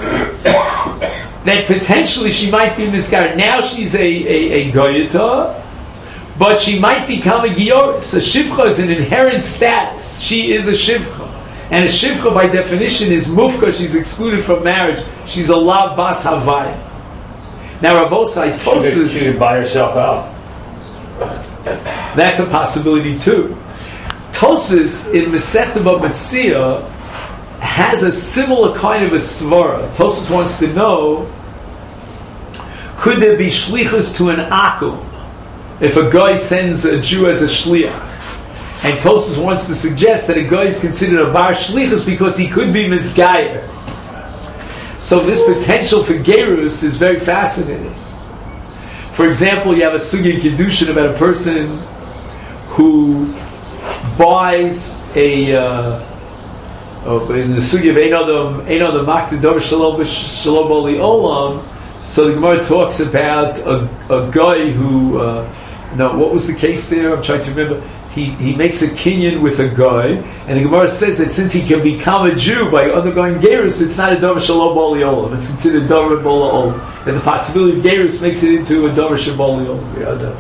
That potentially she might be Mizgayer. Now she's a, a, a Goyeta, but she might become a Gioris. A Shivcha is an inherent status. She is a Shivcha. And a Shivcha by definition is Mufka, she's excluded from marriage. She's a Lav Bas Havaya. Now Rabbosai Tosfos, she could buy herself out. That's a possibility too. Tosfos in Masechta Bava Metzia has a similar kind of a svara. Tosfos wants to know, could there be shlichus to an akum if a guy sends a Jew as a shliach? And Tosfos wants to suggest that a guy is considered a bar shlichus because he could be misgayer. So this potential for gerus is very fascinating. For example, you have a sugya in Kiddushin about a person who buys a uh, oh, in the sugya of Ein Adam Makti Dor Shalom Boli Olam. So the Gemara talks about a, a guy who uh, no, what was the case there? I'm trying to remember. He he makes a kinyan with a guy, and the Gemara says that since he can become a Jew by undergoing gerus, it's not a davar shalom bali olam. It's considered davar bola olam. And the possibility of gerus makes it into a davar shalom bali olam.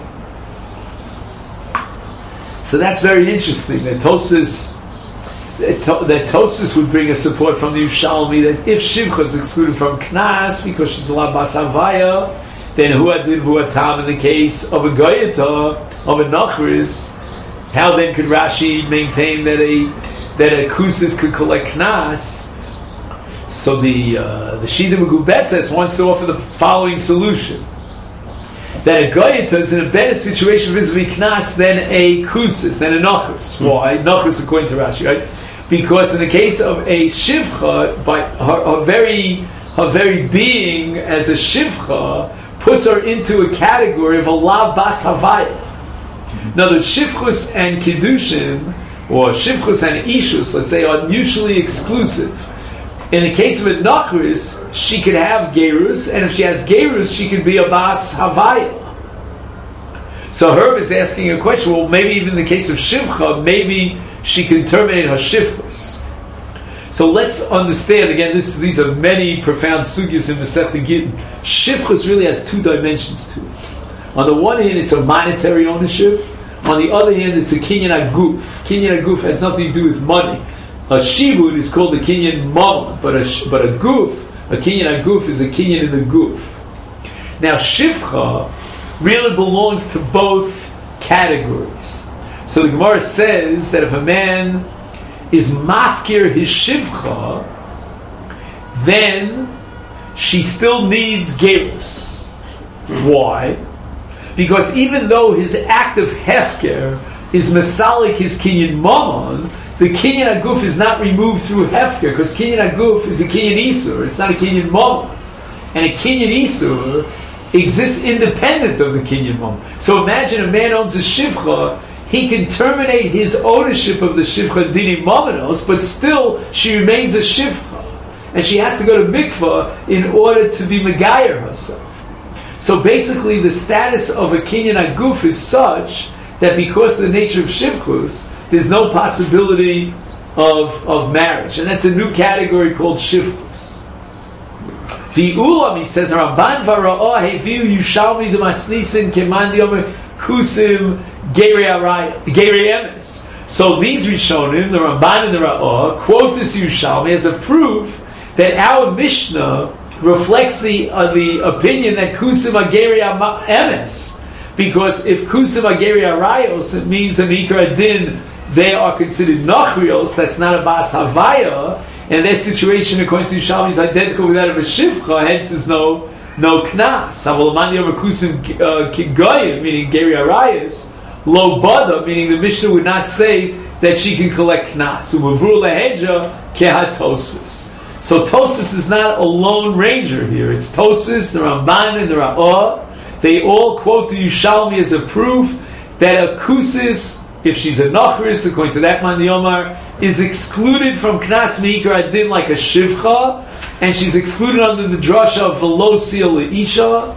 So that's very interesting. That Tosfos that Tosfos would bring a support from the Yerushalmi that if Shivcha is excluded from Knas because she's a la bas havaya, then hu adin hu atam in the case of a goyeta of a nachris. How then could Rashi maintain that a that a kusis could collect knas? So the uh, the Shita Megubetzes wants to offer the following solution: that a goyeta is in a better situation vis-a-vis knas than a kusis, than a nachris. Mm-hmm. Why? Nachris according to Rashi, right? Because in the case of a shivcha, by her, her very her very being as a shivcha puts her into a category of a lav bas havaya. Now the shivchus and kiddushin, or shivchus and ishus, let's say, are mutually exclusive. In the case of a nachris, she could have gerus, and if she has gerus, she could be a bas havaya. So Herb is asking a question, well, maybe even in the case of shivcha, maybe she can terminate her shivchus. So let's understand, again, this, these are many profound sugyas in Masechta Gittin. Shivchus really has two dimensions to it. On the one hand, it's a monetary ownership. On the other hand, it's a kinyan aguf. Kinyan aguf has nothing to do with money. A shibud is called a kinyan mamon, but a, but a guf, a kinyan aguf is a kinyan in the guf. Now, shivcha really belongs to both categories. So the Gemara says that if a man is mafkir his shivcha, then she still needs gerus. Why? Because even though his act of hefker is masalik his kinyan mamon, the kinyan aguf is not removed through hefker, because kinyan aguf is a kinyan isur, it's not a kinyan mamon. And a kinyan isur exists independent of the kinyan mamon. So imagine a man owns a shivcha, he can terminate his ownership of the shivcha dini mamonos, but still she remains a shivcha, and she has to go to mikvah in order to be megayer herself. So basically, the status of a kinyan aguf is such that because of the nature of shivchus, there's no possibility of of marriage, and that's a new category called shivchus. The ulam, he says, Ramban vara'ah heviu yushalmi demasnisin keman diomer kusim gerei emes. So these Rishonim, the Ramban and the Ra'ah, quote this Yushalmi as a proof that our Mishnah reflects the uh, the opinion that kusim ageri emes, because if kusim ageri arayos, it means an ikar din, they are considered nachrios. That's not a bas havaya, and their situation according to Yushalmi is identical with that of a shivcha. Hence, there's no no knas. Avalamani over kusim kigoyim, meaning geri arayos. Lo bada, meaning the Mishnah would not say that she can collect knas. Umavur leheja kehat tosfos. So Tosfos is not a lone ranger here. It's Tosfos, the Ramban, and the Ra'ah. They all quote the Yushalmi as a proof that a kusis, if she's a nachris, according to that man Yomar, is excluded from knas meikar adin like a shivcha, and she's excluded under the drasha of velo seal leisha.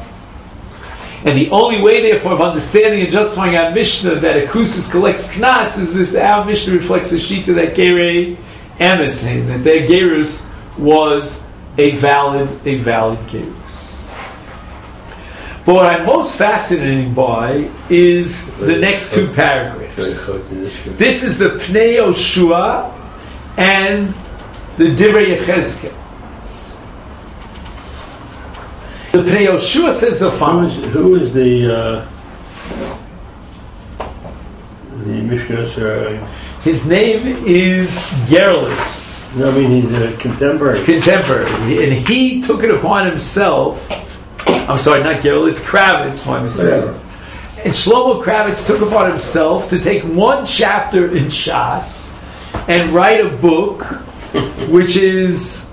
And the only way, therefore, of understanding and justifying our Mishnah that a kusis collects knas is if our Mishnah reflects the shita that gerei emes, that their gerus was a valid, a valid gerus. But what I'm most fascinated by is the next two paragraphs. This is the Pnei Yoshua and the Divrei Yechezkel. The Pnei Yoshua says the following. Who is, who is the uh, the Mishnah? His name is Gerlitz. No, I mean he's a contemporary. Contemporary, and he took it upon himself. I'm sorry, not Gerlitz, Kravitz, my mistake. Whatever. And Shlomo Kravitz took upon himself to take one chapter in Shas and write a book which is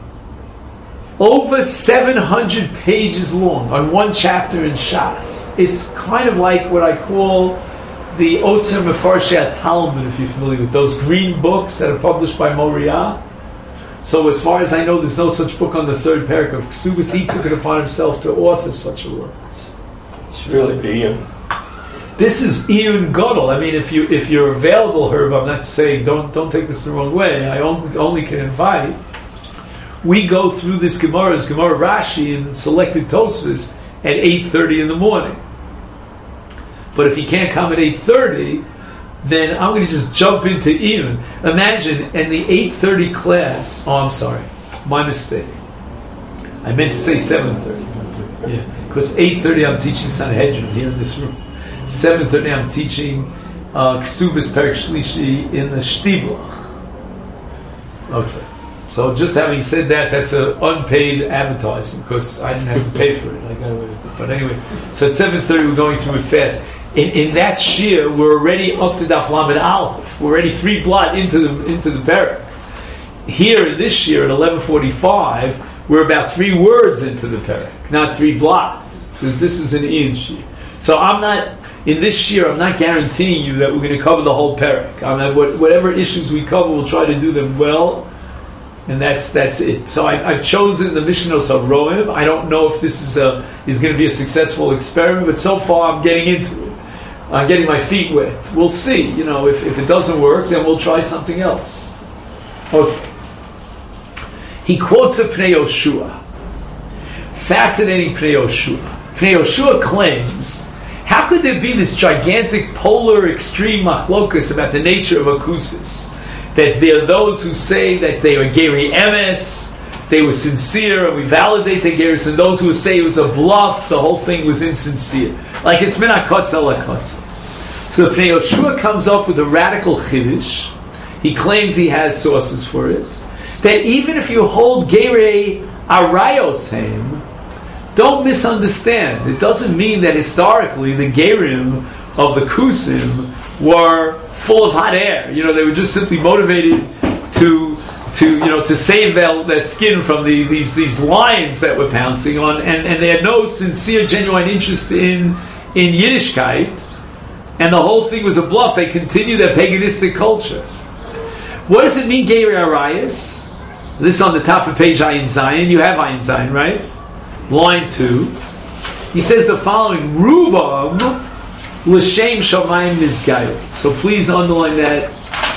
over seven hundred pages long on one chapter in Shas. It's kind of like what I call the Otzer Mefarshei Talmud, if you're familiar with those green books that are published by Moriah. So as far as I know, there's no such book on the third parak of Ksubas. He took it upon himself to author such a work. It's really Ian. This is Iyun Gadol. I mean, if you if you're available, Herb, I'm not saying don't don't take this the wrong way. I only only can invite. We go through this Gemara's Gemara Rashi and selected Tosfos at eight thirty in the morning. But if you can't come at eight thirty, then I'm going to just jump into Iyun. Imagine in the eight thirty class. Oh, I'm sorry, my mistake. I meant to say seven thirty. Yeah, because eight thirty I'm teaching Sanhedrin here in this room. seven thirty I'm teaching uh, Ksubas Perek Shlishi in the Shtibla. Okay. So just having said that, that's an unpaid advertising because I didn't have to pay for it. I got away with it. But anyway, so at seven thirty we're going through it fast. In, in that shir, we're already up to Daf Lamed Aleph. We're already three blot into the into the parak. Here in this shir at eleven forty-five, we're about three words into the Perek, not three blocks, because this is an Ian Shir. So I'm not, in this year, I'm not guaranteeing you that we're going to cover the whole Perek. I mean, whatever issues we cover, we'll try to do them well, and that's that's it. So I, I've chosen the Mishkanos HaRoim. I don't know if this is a is going to be a successful experiment, but so far I'm getting into it. I'm getting my feet wet. We'll see. You know, if, if it doesn't work, then we'll try something else. Okay. He quotes a Pnei Yoshua. Fascinating Pnei Yoshua. Pnei Yoshua claims, how could there be this gigantic polar extreme machlokas about the nature of akusis? That there are those who say that they were Geri Emes, they were sincere, and we validate the Geris, and those who say it was a bluff, the whole thing was insincere. Like it's min hakotza lakotza. So the Pnei Yoshua comes up with a radical chiddush. He claims he has sources for it. That even if you hold Geri Arayos Haim, don't misunderstand. It doesn't mean that historically the Gerim of the Kusim were full of hot air. You know, they were just simply motivated to, to you know, to save their, their skin from the, these these lions that were pouncing on, and, and they had no sincere, genuine interest in in Yiddishkeit, and the whole thing was a bluff. They continued their paganistic culture. What does it mean, Geri Arayos? This is on the top of page Ayin Zayin. You have Ayin Zayin, right? Line two. He says the following: Rubam l'shem shamayim nizgayu. So please underline that.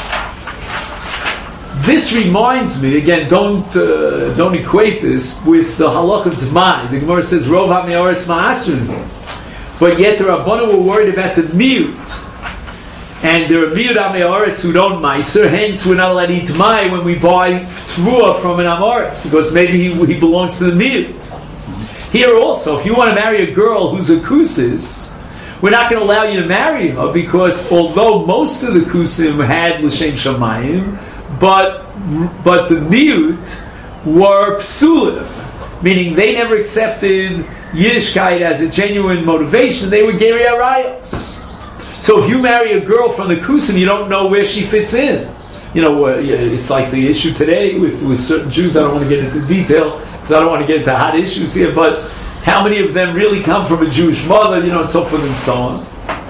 This reminds me again. Don't uh, don't equate this with the halach of D'mai. The Gemara says Rov ha'me'aretz ma'asrin, but yet the Rabbanan were worried about the miut. And there are miyud amoritz who don't meiser, hence we're not allowed to eat mai when we buy tvua from an amoritz, because maybe he, he belongs to the miyud. Here also, if you want to marry a girl who's a kusis, we're not going to allow you to marry her, because although most of the kusim had l'shem shamayim, but but the miyud were psulim, meaning they never accepted Yiddishkeit as a genuine motivation. They were Geri Arayos. So if you marry a girl from the Kusim, you don't know where she fits in. You know, uh, it's like the issue today with, with certain Jews. I don't want to get into detail because I don't want to get into hot issues here, but how many of them really come from a Jewish mother, you know, and so forth and so on.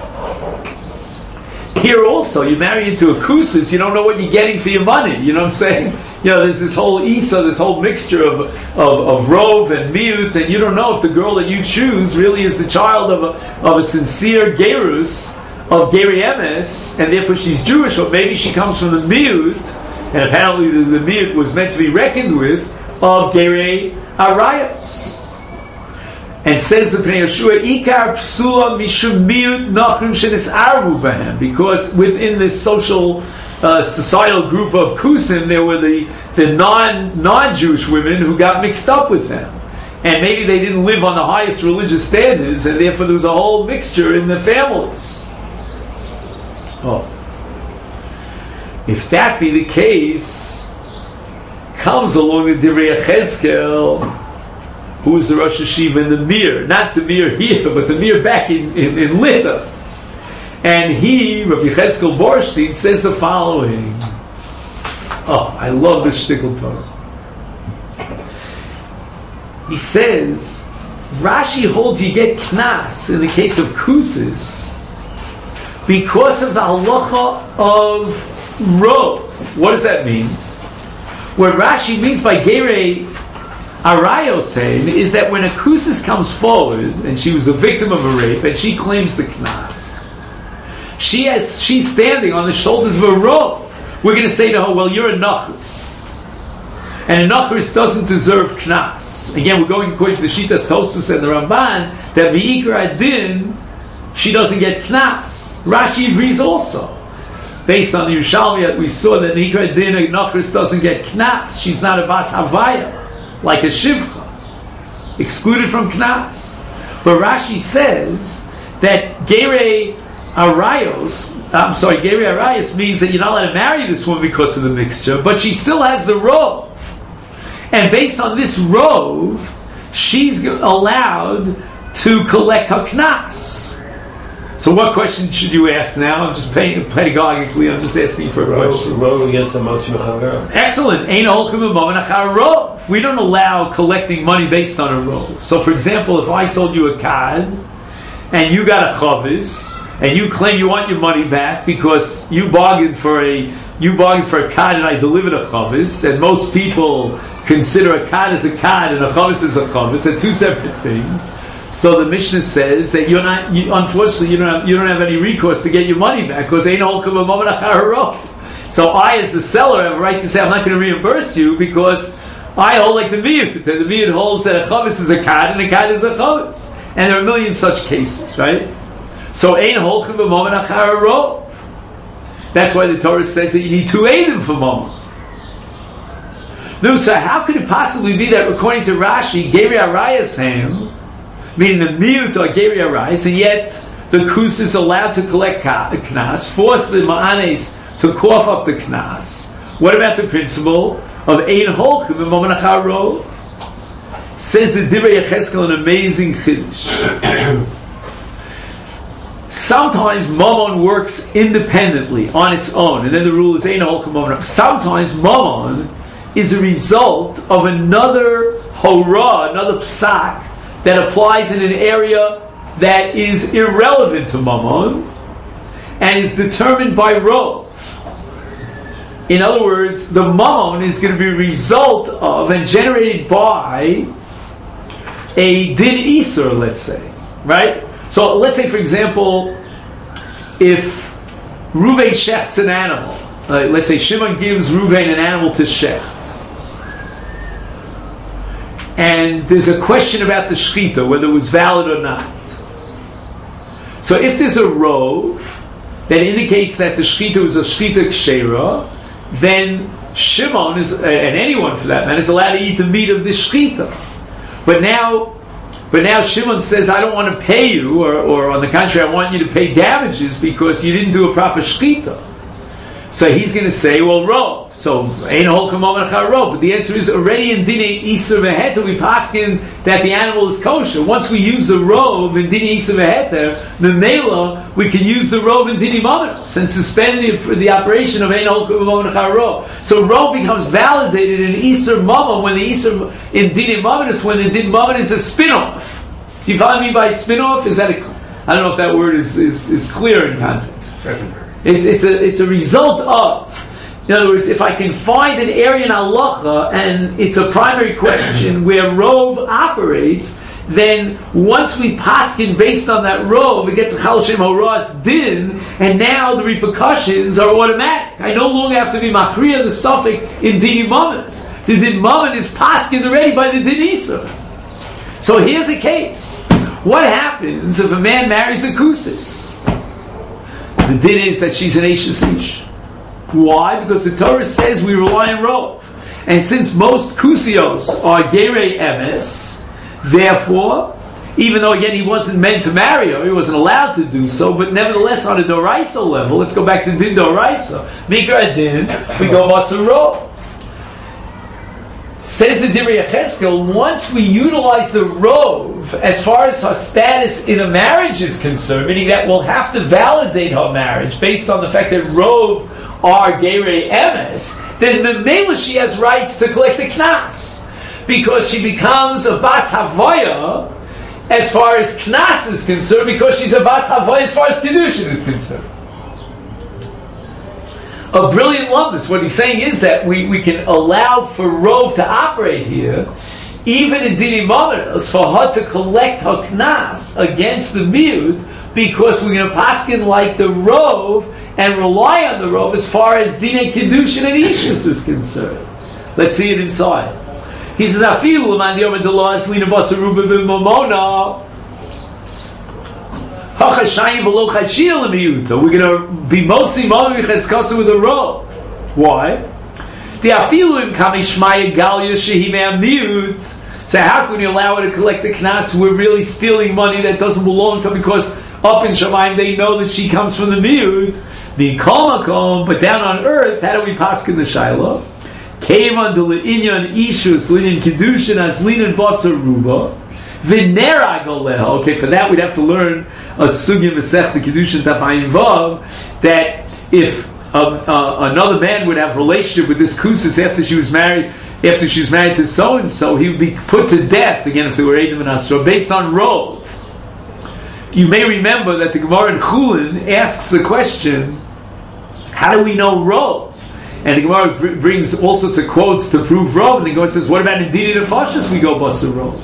Here also, you marry into a Kusis, you don't know what you're getting for your money. You know what I'm saying? You know, there's this whole Isa, this whole mixture of, of, of Rov and Miut, and you don't know if the girl that you choose really is the child of a, of a sincere Gerus, of Geri Emes, and therefore she's Jewish, or maybe she comes from the Miut, and apparently the, the Miut was meant to be reckoned with, of Geri Arayos. And says the Pnei Yoshua, Ikar Psula Mishum Miut Nachrim Shenis Arvu Bahem, because within this social, uh, societal group of Kusim, there were the, the non, non-Jewish women who got mixed up with them. And maybe they didn't live on the highest religious standards, and therefore there was a whole mixture in the families. Oh. If that be the case, comes along the Divrei Yechezkel, who is the Rosh Hashiva in the Mir, not the Mir here, but the Mir back in, in, in Litha. And he, Rabbi Yechezkel Borstein, says the following. Oh, I love this shtickle Torah. He says, Rashi holds you get knas in the case of kusis because of the halacha of rov. What does that mean? What Rashi means by Geri Arayos is that when a kusis comes forward and she was a victim of a rape and she claims the knas, she has she's standing on the shoulders of a rov. We're going to say to her, well, you're a nachus. And a nachus doesn't deserve knas. Again, we're going according to the Shitas Tosfos and the Ramban, that V'ikra Adin, she doesn't get knas. Rashi agrees also. Based on the Yerushalmi that we saw, that V'ikra Adin, a nachus doesn't get knas. She's not a bas havaya, like a shivcha, excluded from knas. But Rashi says that Geri Arayos, I'm sorry, Geri Arayos means that you're not allowed to marry this woman because of the mixture, but she still has the rov. And based on this rov, she's allowed to collect her knas. So what question should you ask now? I'm just paying, pedagogically, I'm just asking for a Rov, question. Rov against the Motzi Mechaver. Excellent. Ein holchem b'maven achar rov. rov. We don't allow collecting money based on a rov. So, for example, if I sold you a card and you got a chavis and you claim you want your money back because you bargained for a you bargained for a card and I delivered a chavis, and most people consider a card as a card and a chavis as a chavis, they're two separate things. So the Mishnah says that you're not, you, unfortunately, you don't have you don't have any recourse to get your money back because ain't holchem b'momen achar rov. So I, as the seller, have a right to say I'm not going to reimburse you because I hold like the miyut. The miyut holds that a chavis is a card and a card is a chavis, and there are a million such cases, right? So ain't holchem b'momen achar rov. That's why the Torah says that you need two eidim for moment. No, so how could it possibly be that, according to Rashi, Geri Arayas Ham, meaning the miyut or Geri Arayas, and yet the kus is allowed to collect knas, force the ma'anes to cough up the knas? What about the principle of ein holchem b'momen achar rov? Says the Divrei Yecheskel, an amazing chiddush. Sometimes mammon works independently on its own, and then the rule is ein holchem b'momen. Sometimes mammon is a result of another hora, another psak that applies in an area that is irrelevant to mammon and is determined by rov. In other words, the mammon is going to be a result of and generated by a din isur, let's say, right? So let's say, for example, if Ruvain shechts an animal, uh, let's say Shimon gives Ruvain an animal to shecht, and there's a question about the shechita, whether it was valid or not. So if there's a rov that indicates that the shechita was a shechita kshera, then Shimon is, uh, and anyone for that matter, is allowed to eat the meat of the shechita. But now, but now Shimon says, I don't want to pay you, or, or on the contrary, I want you to pay damages because you didn't do a proper shechita. So he's going to say, well, rov. So, ein holchem b'momen achar rov. But the answer is, already in dinei isur v'heter, we paskin that the animal is kosher. Once we use the rov in dinei isur v'heter, memela, we can use the rov in dinei mamanos and suspend the, the operation of ein holchem b'momen achar rov. So rov becomes validated in isur mama when the isur in dinei mamanos, when the din mamanos is a spin-off. Do you follow me by spin-off? Is that a, I don't know if that word is, is, is clear in context. Secondary. It's, it's a it's a result of. In other words, if I can find an area in halacha and it's a primary question where rov operates, then once we paskin based on that rov, it gets a chal shem horas din, and now the repercussions are automatic. I no longer have to be machriya the suffix in dini mamas. The din maman is paskin already by the din isur. So here's a case. What happens if a man marries a kusis? The din is that she's an Eishes Ish. Why? Because the Torah says we rely on rov. And since most kusios are gerei emes, therefore, even though again he wasn't meant to marry her, he wasn't allowed to do so, but nevertheless on a doraisa level, let's go back to din doraisa. Mikra din, we go basar rov. Says the Divrei Yecheskel, once we utilize the rov as far as her status in a marriage is concerned, meaning that we'll have to validate her marriage based on the fact that rov are gerei emes, then memela she has rights to collect the knas, because she becomes a bas havoya as far as knas is concerned, because she's a bas havoya as far as kedushin is concerned. A brilliant lumdus. What he's saying is that we, we can allow for rov to operate here, even in dini mamanos, for her to collect her knas against the miut, because we're going to paskin like the rov and rely on the rov as far as dinei kedushin and ishus is concerned. Let's see it inside. He says, "Afilu l'man di'omer d'lo aslina basaruba b'mamona." We're going to be motzi mami v'cheskasa with a rov. Why? The afilu im kamishmaya galia shehimei miut. So how can you allow her to collect the knas? We're really stealing money that doesn't belong to her, because up in Shamayim they know that she comes from the miut. The kol, but down on earth, how do we paskin the shayla? Came under l'inyan ishus l'inyan kedushin as l'inyan basar ruba. Okay, for that we'd have to learn a sugya mesechta kedushin tafayin vav, that if um, uh, another man would have relationship with this kusis after she was married, after she's married to so and so, he would be put to death again if they were Edom and Asra, based on Rov. You may remember that the Gemara in Chulin asks the question, how do we know Rov? And the Gemara br- brings all sorts of quotes to prove Rov, and the Gemara says, what about in Dini Nefashis we go Basar Rov?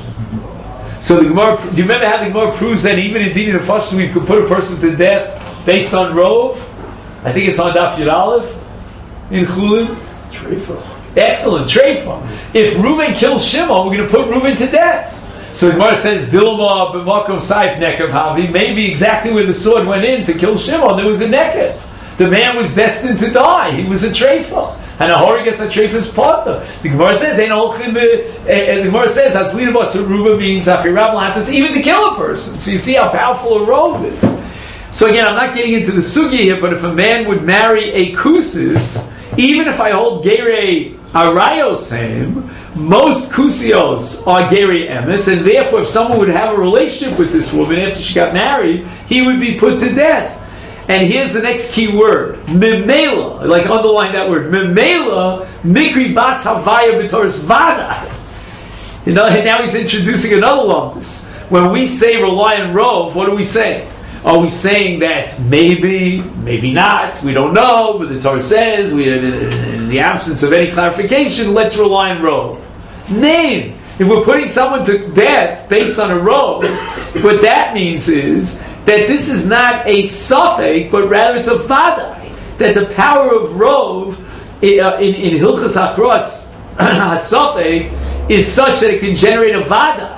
So the Gemara, do you remember how the Gemara proves that even in Dini Nefashis we could put a person to death based on Rov? I think it's on Daf Yud Aleph in Chulin. Treifa. Excellent, Treifa. If Reuven kills Shimon, we're going to put Reuven to death. So the Gemara says, Dilma b'makom saif nekev havi. Maybe exactly where the sword went in to kill Shimon, there was a nekev. The man was destined to die. He was a treifa. And a hori gets a treifa's partner. The Gemara says, and the Gemara says, Hatzlina Basaruba means Achirav Lantas, even to kill a person. So you see how powerful a robe is. So again, I'm not getting into the sugya here, but if a man would marry a kusis, even if I hold Gerei Arayos him, most kusios are Gerei Emes, and therefore if someone would have a relationship with this woman after she got married, he would be put to death. And here's the next key word, Memela, like underline that word, Memela, Mikri Bas Havaya B'Torah's Vada. You know, and now he's introducing another lumpus. When we say rely on Rov, what do we say? Are we saying that maybe, maybe not, we don't know, but the Torah says, we, in the absence of any clarification, let's rely on Rov. Name. If we're putting someone to death based on a Rov, what that means is that this is not a suffix, but rather it's a vadai. That the power of Rov in, uh, in, in Hilchas HaKros, suffix, is such that it can generate a vadai.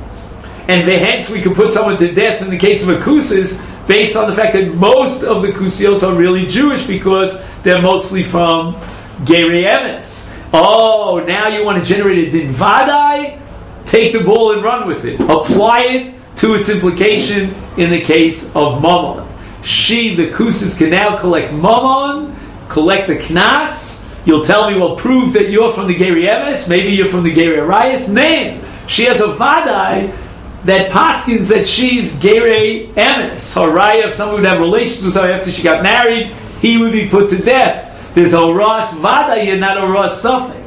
And hence we can put someone to death in the case of a kusis based on the fact that most of the kusios are really Jewish because they're mostly from Gerei Emes. Oh, now you want to generate a din vadai? Take the ball and run with it. Apply it to its implication in the case of Mammon. She, the kusis, can now collect Mammon, collect a knas. You'll tell me, well, prove that you're from the Gerei Emes, maybe you're from the Gerei Arayos. Name. She has a vadai that paskins that she's Gerei Emes. Haraya, if someone would have relations with her after she got married, he would be put to death. There's a Ras Vadai and not a Ras Safek.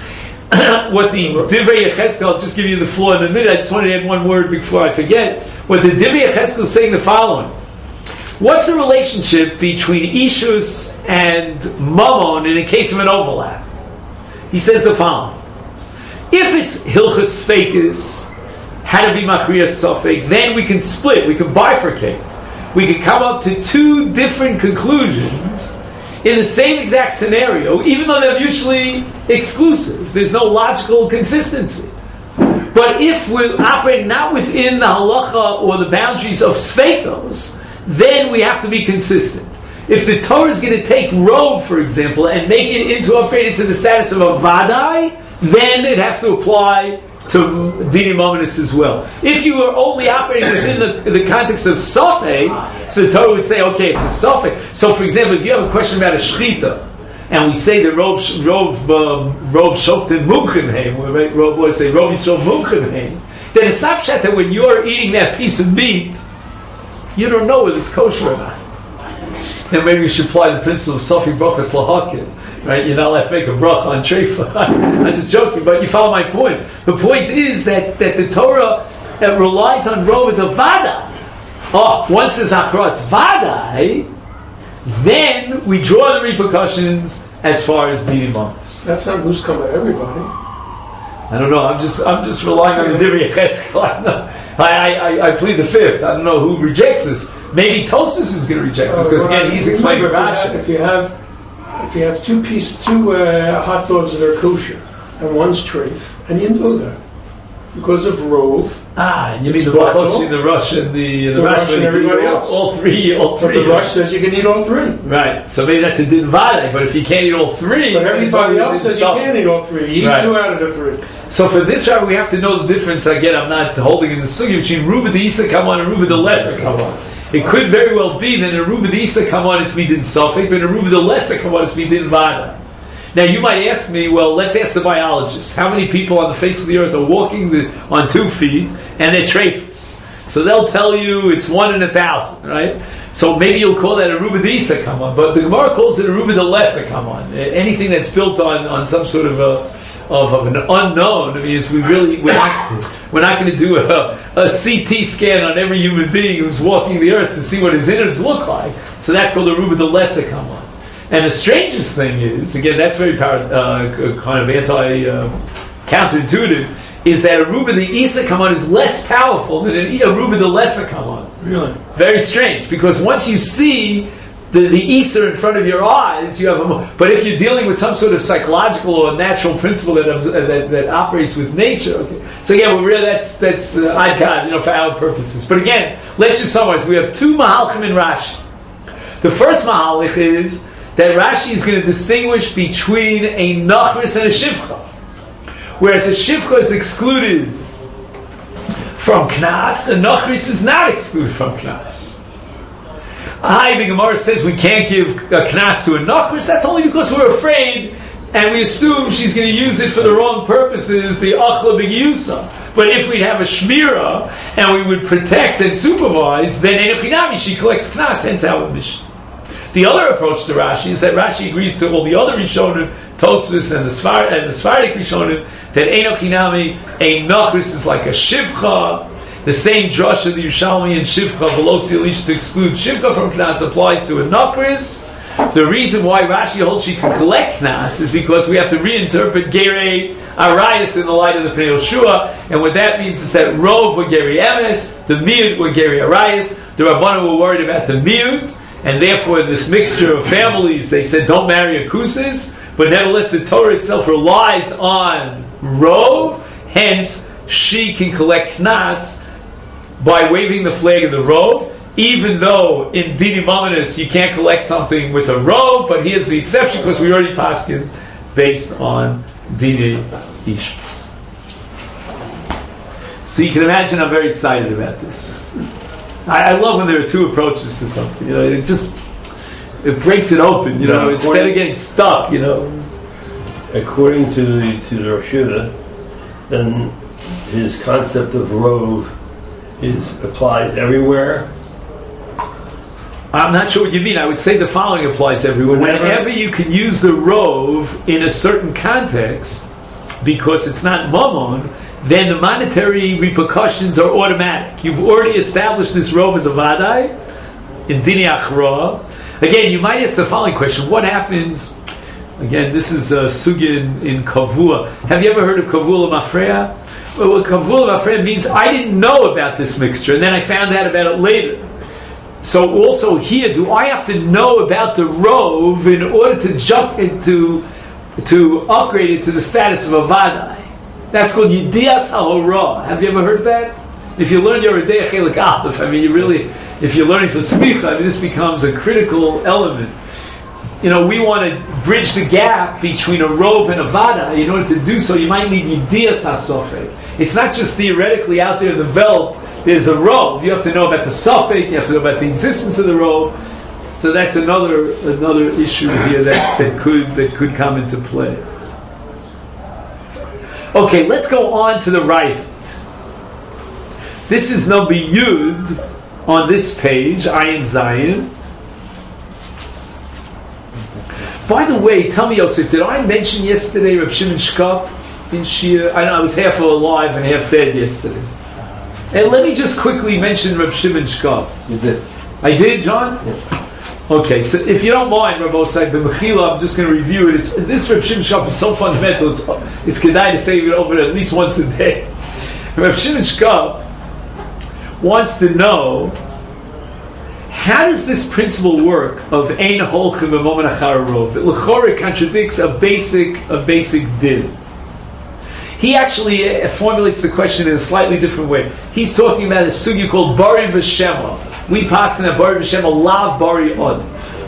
What the Divrei Yecheskel, I'll just give you the floor in a minute. I just wanted to add one word before I forget. What the Divrei Yecheskel is saying the following. What's the relationship between Ishus and Mammon in a case of an overlap? He says the following. If it's Hilchas Sfeikis, how to be Makriya Safek, then we can split, we can bifurcate. We can come up to two different conclusions in the same exact scenario, even though they're mutually exclusive. There's no logical consistency. But if we're operating not within the halacha or the boundaries of Sfeikos, then we have to be consistent. If the Torah is going to take Rov, for example, and make it into, upgrade it to the status of a Vadai, then it has to apply to Dini Mominus as well. If you were only operating within the, the context of Safek, so the Torah would say, okay, it's a Safek. So, for example, if you have a question about a Shechita, and we say that Rov Rov um, Rov Shoktin Mumchim Heim, Rov what say Rov Yisrael Mumchim Heim, then it's not pshat that when you're eating that piece of meat, you don't know whether it's kosher or not. Then maybe we should apply the principle of Sofi Brachas Lahakin. Right? You're not allowed to make a bracha on treifa. I'm just joking, but you follow my point. The point is that, that the Torah uh, relies on Rov as a vadai. Oh, once there's akras vadai, then we draw the repercussions as far as Dini Mominus. That's not who's come by everybody. I don't know. I'm just I'm just relying on the Divrei Yecheskel. I, I, I, I plead the fifth. I don't know who rejects this. Maybe Tosfos is going to reject this because again he's explaining Rashi. If you have If you have two piece, two uh, hot dogs that are kosher, and one's treif, and you know that because of Rov. Ah, you mean the Bachoshi, the Rush, and the the, the Rush, and everybody else. All three, all three. But the Rush says you can eat all three. Right. So maybe that's a din vadai. But if you can't eat all three, but everybody else says you can't eat all three. You eat right. two out of the three. So for this rabbi, we have to know the difference. Again, I'm not holding in the sugi between Ruba the Isa Kamon and Ruba the Lesser Kamon. It could very well be that in a Ruba the Isa Kamon it's midin Safek, but in a Ruba the Lesser Kamon it's midin vadai. Now you might ask me, well, let's ask the biologists. How many people on the face of the earth are walking the, on two feet and they're treifas? So they'll tell you it's one in a thousand, right? So maybe you'll call that a Ruba Disa come on, but the Gemara calls it a Ruba the Lesser come on. Anything that's built on, on some sort of a, of, of an unknown. I mean, is we really we're not we're not going to do a, a C T scan on every human being who's walking the earth to see what his innards look like. So that's called the Ruba de Lesser Kaman. And the strangest thing is, again, that's very power, uh, kind of anti uh, counterintuitive, is that a Ruba de Isa Kaman is less powerful than an, a Ruba de Lesser Kaman. Really? Very strange, because once you see the, the Isa in front of your eyes, you have a. But if you're dealing with some sort of psychological or natural principle that that, that operates with nature, okay. So yeah, well, really, that's that's uh, I'd God, you know, for our purposes. But again, let's just summarize. We have two Mahalchim in Rashi. The first Mahalich is that Rashi is going to distinguish between a Nachris and a Shivcha. Whereas a Shivcha is excluded from Knas, a Nachris is not excluded from Knas. I, the Gemara says we can't give a Knas to a Nachris, that's only because we're afraid and we assume she's going to use it for the wrong purposes, the Achla B'Giyusa. But if we'd have a Shmira and we would protect and supervise, then Enochinami, she collects Knas, hence our mission. The other approach to Rashi is that Rashi agrees to all the other Rishonim, Tosfos and the Sfar and the Sephardic Rishonim, that Enochinami, a Nachris is like a Shivcha. The same drush of the Yerushalmi and Shivcha, Velosi Elish, to exclude Shivcha from Knas applies to a Nachris. The reason why Rashi holds she can collect Knas is because we have to reinterpret Gerei Arayas in the light of the Pnei Yoshua, and what that means is that Rov were Gerei Emes, the Miut were Gerei Arayas, the Rabbanim were worried about the Miut, and therefore this mixture of families, they said don't marry akusis, but nevertheless the Torah itself relies on Rov, hence she can collect Knas by waving the flag of the Rov, even though in Dini Mamonis you can't collect something with a Rov, but here's the exception because we already paskin based on Dini Ishus. So you can imagine I'm very excited about this. I, I love when there are two approaches to something. You know, it just it breaks it open. You know, Yeah, instead of getting stuck. You know, according to the to the Rosh Hashanah, then his concept of rove is applies everywhere. I'm not sure what you mean. I would say the following applies everywhere. Whenever, Whenever you can use the rove in a certain context, because it's not mammon, then the monetary repercussions are automatic. You've already established this rove as a vadai in Dini Achra. Again, you might ask the following question: what happens? Again, this is a sugya in, in Kavua. Have you ever heard of Kavua Mafreya? Well, what Kavua Mafreya means, I didn't know about this mixture, and then I found out about it later. So also here, do I have to know about the rove in order to jump into to upgrade it to the status of a vadai? That's called Yedias HaHorah. Have you ever heard that? If you learn your Yedeya Chelik Aleph, I mean, you really, if you're learning for Smicha, I mean, this becomes a critical element. You know, we want to bridge the gap between a rove and a vada. In order to do so, you might need Yedias HaSofek. It's not just theoretically out there in the Veld, there's a rove. You have to know about the Sofek, you have to know about the existence of the rove. So that's another another issue here that, that could that could come into play. Okay, let's go on to the right. This is number Yud on this page, Ayin Zayin. By the way, tell me, Yosef, did I mention yesterday Reb Shimon Shkop in Shia? I know I was half alive and half dead yesterday. And let me just quickly mention Reb Shimon Shkop. You did. I did, John? Yeah. Okay, so if you don't mind, Rabbi Osai, the Mechila, I'm just going to review it. It's, this Reb Shimon Shkop is so fundamental, it's, it's kedai to say it over at least once a day. Reb Shimon Shkop wants to know, how does this principle work of Ein Holchim B'Momen Achar Rov? It l'chorah contradicts a basic, a basic din. He actually uh, formulates the question in a slightly different way. He's talking about a sugya called Bari V'Shema. We pass in a Bari V'Shema, Lav Bari Od.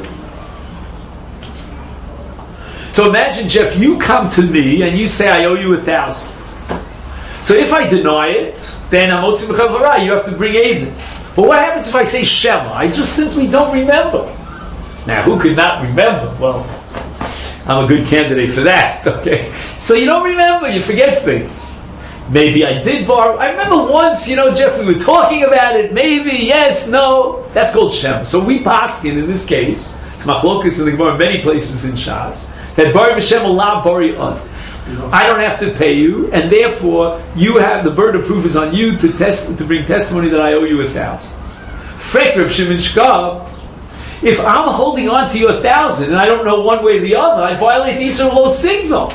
So imagine, Jeff, you come to me and you say, I owe you a thousand. So if I deny it, then I'm Otzi B'Chavara, you have to bring Aiden. But what happens if I say Shema? I just simply don't remember. Now, who could not remember? Well, I'm a good candidate for that, okay? So you don't remember, you forget things. Maybe I did borrow. I remember once, you know, Jeff, we were talking about it. Maybe, yes, no. That's called Shem. So we paskin, in this case, it's machlokas in the Gemara, many places in Shas, that Bari V'Shem Olav Bari Adif. I don't have to pay you, and therefore you have the burden of proof is on you to test to bring testimony that I owe you a thousand. Frek Reb Shimon Shkop, if I'm holding on to your thousand and I don't know one way or the other, I violate the Isur Lo Sigzol.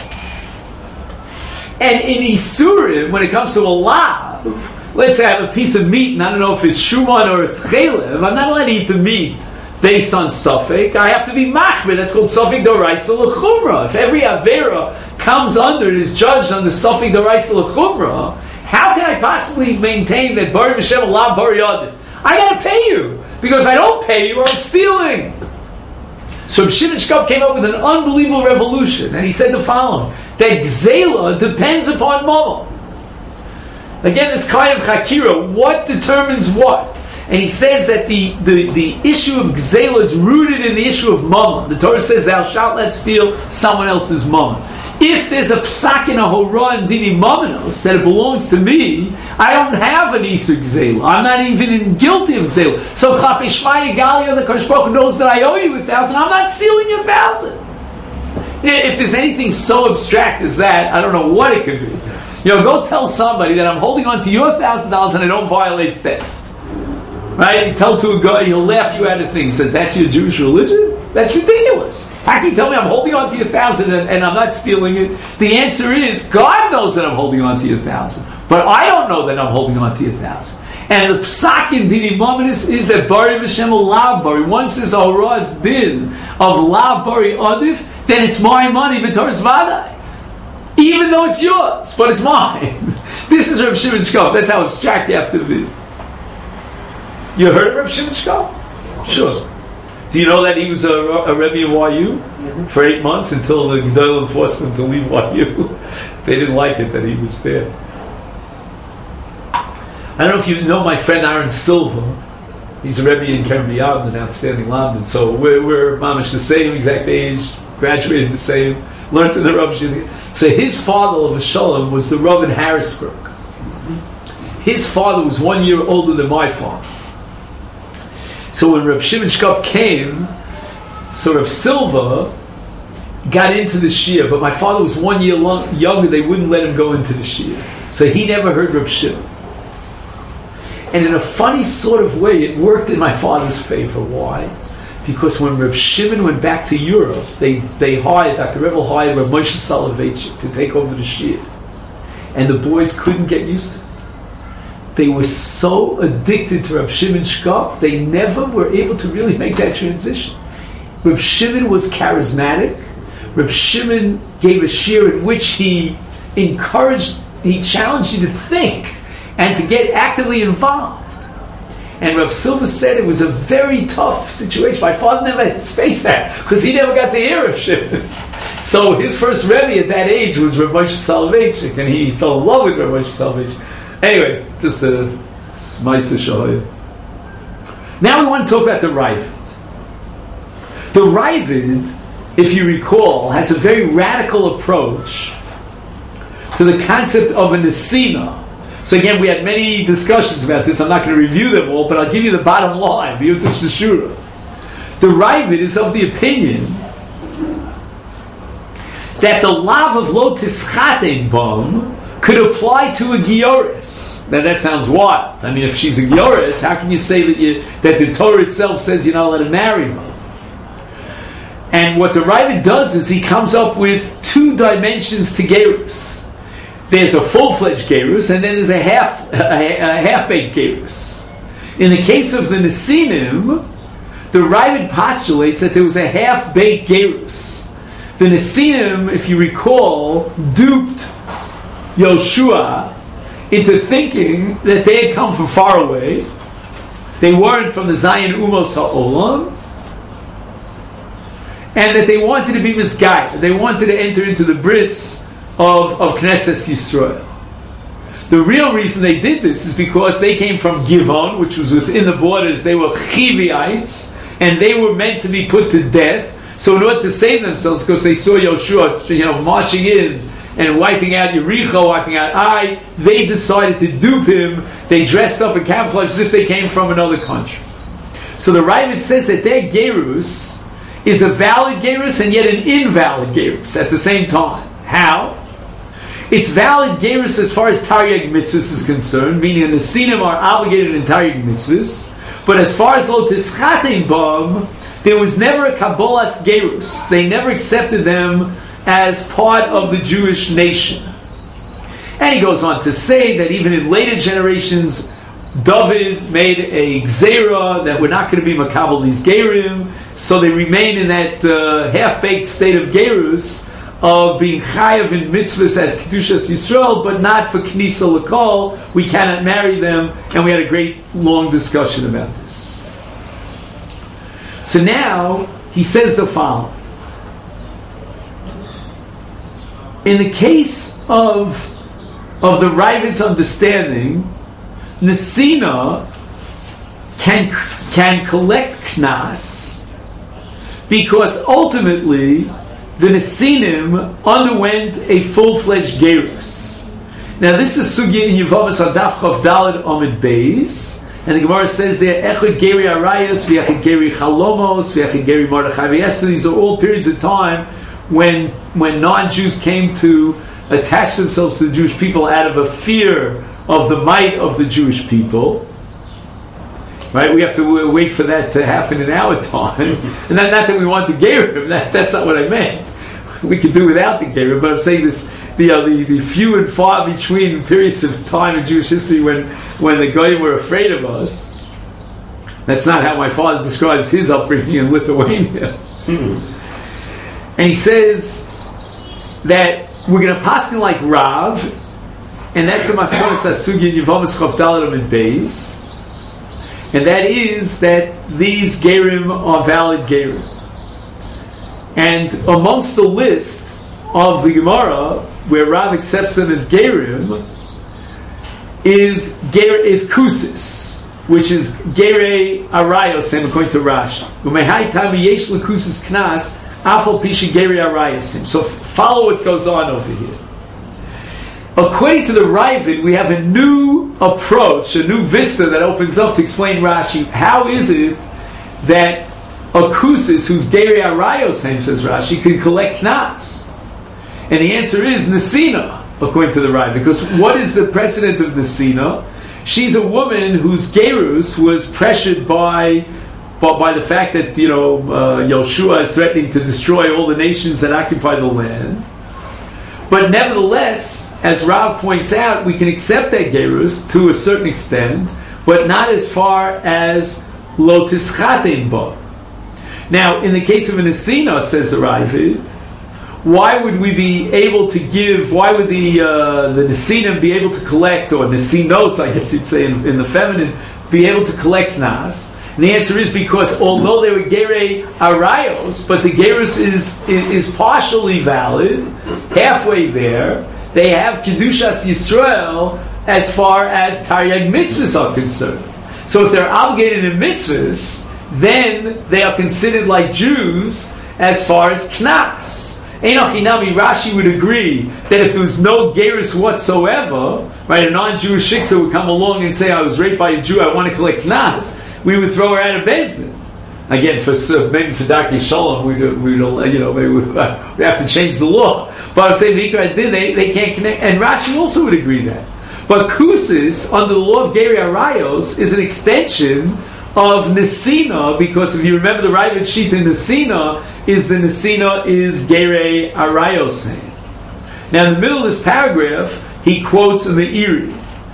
And in Isurim, when it comes to a lav, let's say I have a piece of meat and I don't know if it's shuman or it's chelev, I'm not allowed to eat the meat based on suffix. I have to be machmir. That's called suffix doraisa l'chumra. If every avera comes under and is judged on the suffix doraisa l'chumra, how can I possibly maintain that bari v'shem alav bari yadif? I got to pay you, because if I don't pay you, I'm stealing. So Reb Shimon Shkop came up with an unbelievable revolution, and he said the following: that gzela depends upon mammon. Again, this kind of chakira, what determines what? And he says that the, the, the issue of gzela is rooted in the issue of mammon. The Torah says, "Thou shalt not steal someone else's mammon." If there's a psak in a hora and dini mammonos that it belongs to me, I don't have an isur gzela. I'm not even in guilty of gzela. So Chafei Shmaya Galia, the Kodesh Baruch Hu knows that I owe you a thousand. I'm not stealing your thousand. If there's anything so abstract as that, I don't know what it could be. You know, go tell somebody that I'm holding on to your thousand dollars and I don't violate theft. Right? You tell to a guy, he'll laugh you out of things. That that's your Jewish religion? That's ridiculous. How can you tell me I'm holding on to your thousand and, and I'm not stealing it? The answer is, God knows that I'm holding on to your thousand. But I don't know that I'm holding on to your thousand. And the psak in dini mominus is that bari v'shem lav bari. Once there's a hora's din of lav bari adif, then it's my money, v'toras vadai. Even though it's yours, but it's mine. This is Reb Shimon Shkop. That's how abstract you have to be. You heard of Reb Shimon Shkop? Sure. Do you know that he was a, a Rebbe in Y U mm-hmm. for eight months until the Gedolim forced him to leave Y U? They didn't like it that he was there. I don't know if you know my friend Aaron Silva. He's a Rebbe in Kerem B'Yavin, an outstanding Lamdan. So we're, we're mamish the same exact age, graduated the same, learned in the Rav Shidi. So his father of Shalom was the Rav in Harrisburg. His father was one year older than my father. So when Reb Shimon Shkop came, sort of Silva got into the Shia, but my father was one year long, younger, they wouldn't let him go into the Shia. So he never heard Reb Shimon. And in a funny sort of way, it worked in my father's favor. Why? Because when Reb Shimon went back to Europe, they, they hired, Doctor Revel hired Reb Moshe Soloveitchik to take over the Shia. And the boys couldn't get used to it. They were so addicted to Reb Shimon Shkop, they never were able to really make that transition. Reb Shimon was charismatic. Reb Shimon gave a shir in which he encouraged, he challenged you to think and to get actively involved. And Reb Silva said it was a very tough situation. My father never faced that because he never got to hear of Shimon. So his first Rebbe at that age was Reb Moshe Soloveitchik, and he fell in love with Reb Moshe Soloveitchik. Anyway, just a Smaisa Shahaya. Now we want to talk about the Ravid. The Ravid, if you recall, has a very radical approach to the concept of a nesina. So again, we had many discussions about this. I'm not going to review them all, but I'll give you the bottom line. The Ravid is of the opinion that the lav of lo tischaten bam could apply to a Gioris. Now that sounds wild. I mean, if she's a Gioris, how can you say that you that the Torah itself says you're not allowed to marry her? And what the Ravid does is he comes up with two dimensions to Gerus. There's a full-fledged Gerus, and then there's a half a, a half-baked Gerus. In the case of the Nesinim, the Ravid postulates that there was a half-baked Gerus. The Nesinim, if you recall, duped Yoshua into thinking that they had come from far away. They weren't from the Zion Umos HaOlam, and that they wanted to be misguided. They wanted to enter into the bris of, of Knesset Yisrael. The real reason they did this is because they came from Givon, which was within the borders. They were Chiviites, and they were meant to be put to death. So in order to save themselves, because they saw Yoshua, you know, marching in and wiping out Yericho, wiping out Ai, they decided to dupe him. They dressed up in camouflage as if they came from another country. So the Ravid says that their Gerus is a valid Gerus and yet an invalid Gerus at the same time. How? It's valid gerus as far as Taryag mitzvahs is concerned, meaning the Nesinim are obligated in Taryag mitzvahs, but as far as lo tischatein bam, there was never a Kabbalas gerus. They never accepted them as part of the Jewish nation. And he goes on to say that even in later generations, David made a gzera that we're not going to be makabel these gerim, so they remain in that uh, half-baked state of gerus of being chayav in mitzvahs as kedushas Yisrael, but not for knisa l'kol. We cannot marry them, and we had a great long discussion about this. So now he says the following: in the case of of the Ravid's understanding, Nesina can can collect knas because ultimately the Nesinim underwent a full-fledged gerus. Now this is sugya in Yevamos Adaf Chav Daled Amid Beis, and the Gemara says there Echad Geri Arayos, V'Echad Geri Chalomos, V'Echad Geri Mordechai V'Esther. These are all periods of time when when non-Jews came to attach themselves to the Jewish people out of a fear of the might of the Jewish people. Right? We have to wait for that to happen in our time. And not, not that we want the Gerim, that, that's not what I meant. We could do without the Gerim, but I'm saying this, the, uh, the, the few and far between periods of time in Jewish history when, when the Goyim were afraid of us. That's not how my father describes his upbringing in Lithuania. Hmm. And he says that we're going to pass him like Rav, and that's the Maskonas Asugya Yevamos Chav Daled Amid Beis, and that is that these Gerim are valid Gerim. And amongst the list of the Gemara, where Rav accepts them as Gerim, is Ger is Kusis, which is Gerei Arayos, same according to Rashi. Umehai Tami Yesh LeKusis Knas Afal Pisha Gerei Arayosim. So follow what goes on over here. According to the Ravid, we have a new approach, a new vista that opens up to explain Rashi. How is it that a kusis, who's Gerei Arayosim, says Rashi, can collect knas? And the answer is Nesina, according to the Ravid. Because what is the precedent of Nesina? She's a woman whose gerus was pressured by, by, by the fact that, you know, uh, Yoshua is threatening to destroy all the nations that occupy the land. But nevertheless, as Rav points out, we can accept that gerus to a certain extent, but not as far as lo tischatein ba. Now, in the case of an Nesina, says the Ravid, why would we be able to give, why would the uh, the Nesinim be able to collect, or Nesinos, I guess you'd say in, in the feminine, be able to collect nas? And the answer is because although they were Gerei Arayos, but the gerus is, is is partially valid, halfway there, they have Kedushas Yisrael as far as Taryag mitzvahs are concerned. So if they're obligated in mitzvahs, then they are considered like Jews as far as Knas. Enoch Hinami, Rashi would agree that if there was no gerus whatsoever, right, a non-Jewish shiksa would come along and say, I was raped by a Jew, I want to collect Knas, we would throw her out of Beis Din. Again, for uh, maybe for Darkei Shalom, we we you know maybe we, uh, we have to change the law. But I'm saying Mikra Din, they they can't connect, and Rashi also would agree that. But Kusis under the law of Gerei Arayos is an extension of Nesina, because if you remember the Ravid sheet in Nesina is the Nesina is Gerei Arayos. Now in the middle of this paragraph he quotes in the Iri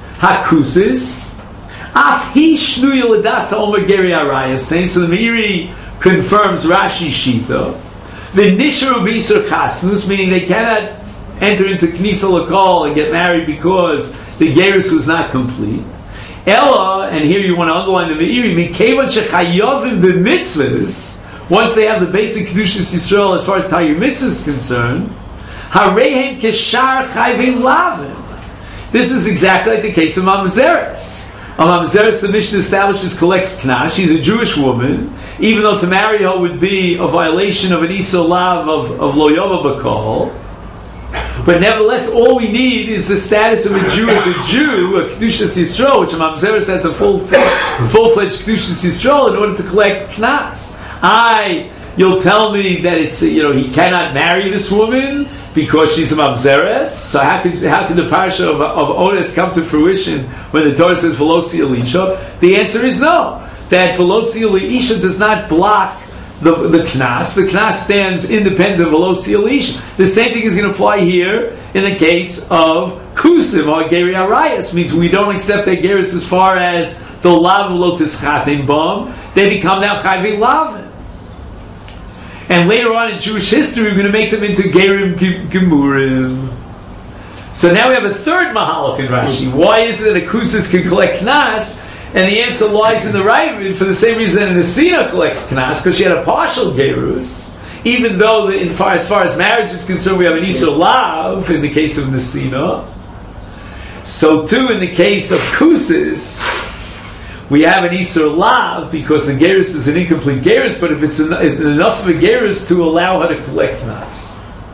Hakusis. Af hi shnuya l'dasa omer Gerei Arayos, saying, so the Meiri confirms Rashi Shita. The nisharu b'isur chasnus, meaning they cannot enter into knisa l'kol and get married because the gerus was not complete. Ella, and here you want to underline the Meiri, mikevan shechayovim b'mitzvahs, once they have the basic kedushas Yisrael as far as Taryag mitzvahs is concerned, harehem keshar chayvei lavim. This is exactly like the case of Mamzeres. A Mamzeres, the Mishnah establishes, collects Knas. She's a Jewish woman, even though to marry her would be a violation of an Isur Lav of, of Lo Yova B'Kol. But nevertheless, all we need is the status of a Jew as a Jew, a Kedushas Yisrael, which a Mamzeres has a full, full-fledged Kedushas Yisrael in order to collect Knas. I, you'll tell me that it's, you know, he cannot marry this woman because she's a mamzeres. So how could how could the parsha of, of Ones come to fruition when the Torah says velosi elisha? The answer is no. That velosi elisha does not block the the knas. The knas stands independent of velosi elisha. The same thing is going to apply here in the case of kusim or geri arayas. Means we don't accept that geris as far as the lav lo tischatim bam. They become now chayvei lavin. And later on in Jewish history, we're going to make them into Gerim Gemurim. So now we have a third Mahalach in Rashi. Why is it that a Kusis can collect Knas? And the answer lies in the right, for the same reason that a Nesina collects Knas, because she had a partial Gerus. Even though, the, in far, as far as marriage is concerned, we have an Isur Lav in the case of Nesina. So too, in the case of Kusis, we have an Isur Lav because the Gerus is an incomplete Gerus, but if it's en- if enough of a Gerus to allow her to collect Knas.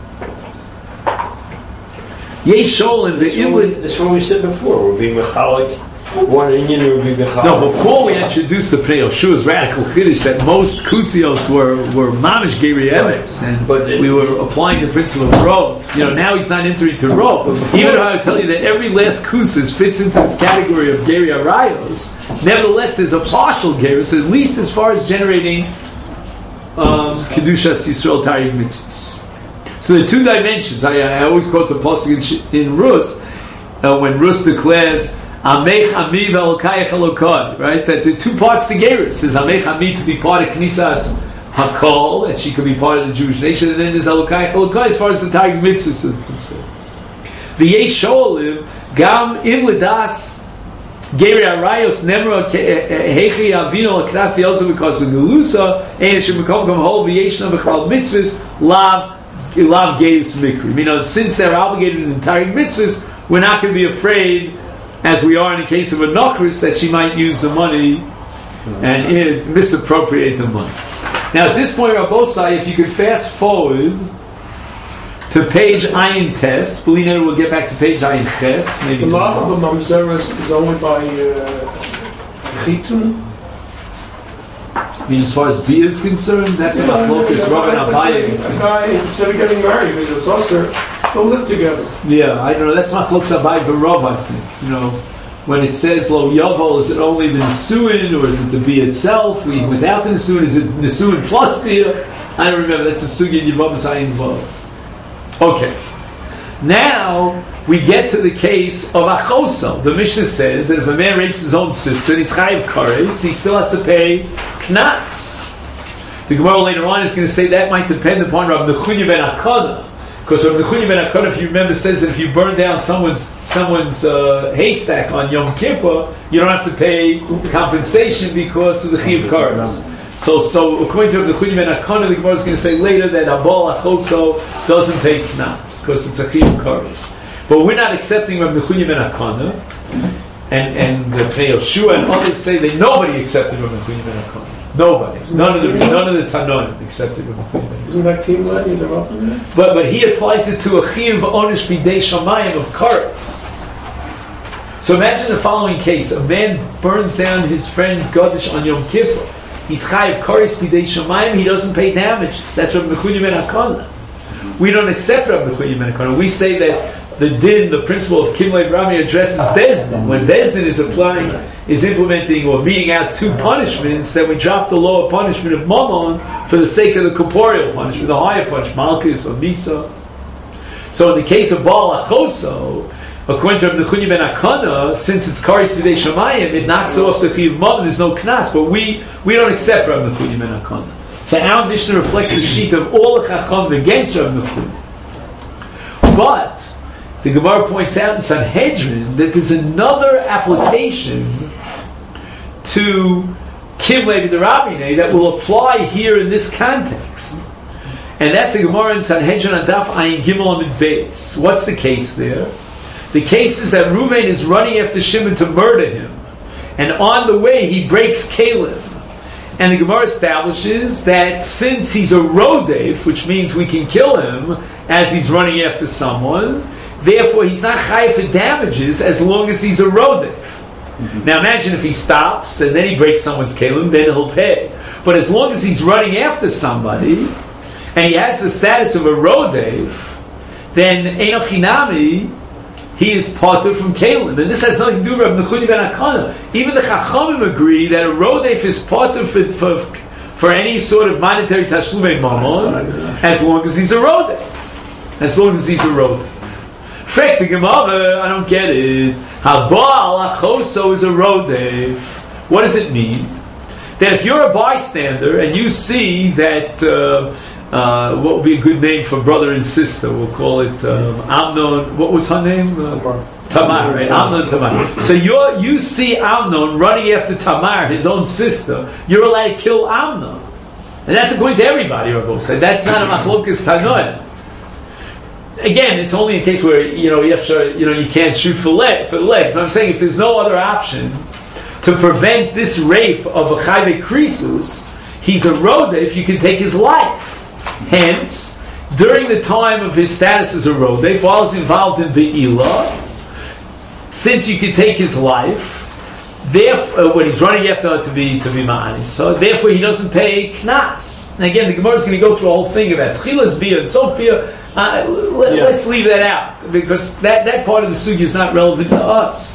Yesh Sholem, the inward. That's what we said before. We're being mechalik. One Indian would be mechalik. No, before we introduced the Pnei Yoshua's radical chiddush that most kusios were were mamish geri emes, and But it- we were applying the principle of rov. You know, now he's not entering to rov. Even though I would tell you that every last kusis fits into this category of geri arayos, nevertheless, there's a partial gerus, at least as far as generating um, kedushas Yisrael taryag mitzvahs. So there are two dimensions. I, I always quote the pasuk in, in Rus uh, when Rus declares Amech Ami Velokayach Elokad, right? That there are two parts to Gerus. There's Amech Ami to be part of Knisas Hakol, and she could be part of the Jewish nation, and then there's Elokayach Elokad as far as the Taryag Mitzvahs is concerned. The Yesh Sholim Gam Im Ledas Geri Arayos Nemra Hechi Avino Laknas Yosef because of Gelusa and Shem Mekom Kam Hol V'Yeshna V'Chlal Mitzvahs Lav Lav Gerus Mikri. You know, since they're obligated in Taryag Mitzvahs, we're not going to be afraid, as we are in the case of a Nokris, that she might use the money and uh, misappropriate the money. Now, at this point, Rabbosai, if you could fast forward to page Ayin Tes, Belina will get back to page Ayin Tes. Maybe The law tomorrow. of a mamzeres is only by uh, chitun. I mean, as far as Bia is concerned, that's Yeah, about Lokas, yeah, Rabban a Abaye. guy, instead of getting married, because it's also, they'll live together. Yeah, I don't know. That's not Lokas Abaye Barov, I think. You know, when it says Lo Yovel, is it only the Nisuin, or is it the Bia itself? We, without the Nisuin, is it Nisuin plus Bia? I don't remember. That's a Sugi Yivav Zayin Vav. Okay. Now we get to the case of Achosel. The Mishnah says that if a man rapes his own sister, he's chayiv kares, he still has to pay knas. The Gemara later on is going to say that might depend upon Rav Nechunya ben Akana, because Rav Nechunya ben Akana, if you remember, says that if you burn down someone's someone's uh, haystack on Yom Kippur, you don't have to pay compensation because of the chayiv kares. So, so according to Rav Nechunya ben Akana, the Gemara is going to say later that Abal Achosel doesn't pay knas because it's a chayiv kares. But we're not accepting Rav Nechunya ben Akana, and and the Pnei Yoshua and others say that nobody accepted Rav Nechunya ben Akana. Nobody, none of the none of the Tanoim accepted Rav Nechunya ben Akana. Isn't that Kimla either up in there? But but he applies it to a chiyuv onish b'dei shamayim of kares. So imagine the following case: a man burns down his friend's gadish on Yom Kippur. He's chayiv kares b'dei shamayim. He doesn't pay damages. That's Rav Nechunya ben Akana. We don't accept Rav Nechunya ben Akana. We say that the din, the principle of Kimlei Rami addresses Bezdin. When Bezdin is applying, is implementing or meting out two punishments, then we drop the lower punishment of Mammon for the sake of the corporeal punishment, the higher punishment, Malchus or Misa. So in the case of Baal Achoso, according to Rav Nechunya ben Akana, since it's Karis B'dei Shamayim, it knocks off the Chiv Mammon, there's no Knas, but we, we don't accept Rav Nechunya ben Akana. So our Mishnah reflects the sheet of all the Chacham against Rav Nechunya. But the Gemara points out in Sanhedrin that there's another application to Kimlei B'derabinei that will apply here in this context. And that's the Gemara in Sanhedrin on Daf Ayin Gimel Amid Beis. What's the case there? The case is that Reuven is running after Shimon to murder him. And on the way he breaks Caleb. And the Gemara establishes that since he's a Rodev, which means we can kill him as he's running after someone, therefore he's not chayiv for damages as long as he's a Rodev. Mm-hmm. Now imagine if he stops and then he breaks someone's Kalim, then he'll pay. But as long as he's running after somebody and he has the status of a Rodev, then Enochinami, he is parted from Kalim. And this has nothing to do with Rabbi Nechuni ben Akana. Even the Chachamim agree that a Rodef is parted for, for, for any sort of monetary Tashlumei Mammon, as long as he's a Rodef. As long as he's a Rodef. Frek the Gemara, I don't get it. Habal Achoso is a Rodef. What does it mean? That if you're a bystander and you see that, uh, uh, what would be a good name for brother and sister? We'll call it um, Amnon. What was her name? Uh, Tamar, right? Amnon Tamar. So you you see Amnon running after Tamar, his own sister. You're allowed to kill Amnon, and that's according to everybody. Rabbi said that's not a machlokas tanoim. Again, it's only in case where you know you have to, you know you can't shoot for leg for the legs. But I'm saying if there's no other option to prevent this rape of a chayve krisus, he's a roda if you can take his life. Hence, during the time of his status as a roda, while he's involved in Be'ilah, since you can take his life, therefore, uh, when he's running after to be to be ma'anis, so therefore he doesn't pay knas. And again, the Gemara is going to go through a whole thing about Tchilas Bia and Sophia. Uh, let, yeah. Let's leave that out because that, that part of the sugi is not relevant to us.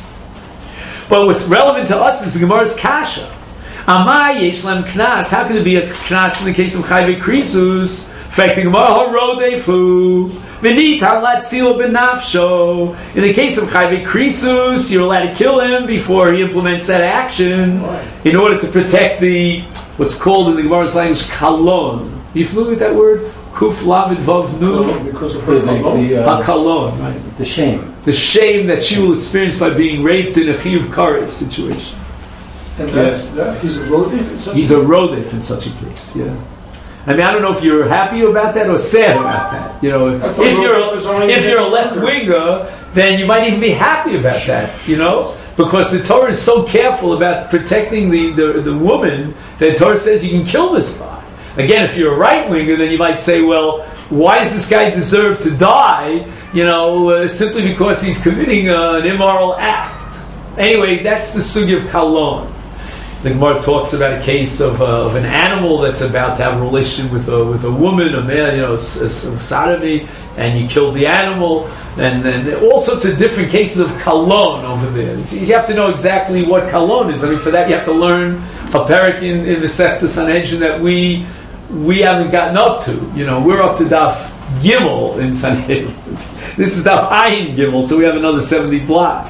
But what's relevant to us is the Gemara's kasha. Amar yeshlem knas. How can it be a knas in the case of chayve krisus? In fact, the Gemara harodefu v'nitan latzilo benafsho. In the case of chayve krisus, you're allowed to kill him before he implements that action in order to protect the what's called in the Gemara's language kalon. Are you familiar with that word? Kuf lavid vav nu. Because of The, her the, kalon. the, uh, Hakalon, right? the shame. The shame that she will experience by being raped in a chiyuv kares situation. And that's, that, he's a rodef in such He's a rodef in such a case. Yeah. I mean, I don't know if you're happy about that or sad about that. You know, if, I thought if you're rodef was only if you're a in- left winger, then you might even be happy about that. You know, because the Torah is so careful about protecting the the, the woman that the Torah says you can kill this guy. Again, if you're a right winger, then you might say, well, why does this guy deserve to die? You know, uh, simply because he's committing uh, an immoral act. Anyway, that's the sugi of kalon. The Gemara talks about a case of, uh, of an animal that's about to have a relation with a with a woman, a man, you know, s- s- sodomy, and you kill the animal, and then all sorts of different cases of kalon over there. So you have to know exactly what kalon is. I mean, for that you have to learn a parak in in the Masechta Sanhedrin that we we haven't gotten up to. You know, we're up to Daf Gimel in Sanhedrin. This is Daf Ayin Gimel, so we have another seventy block.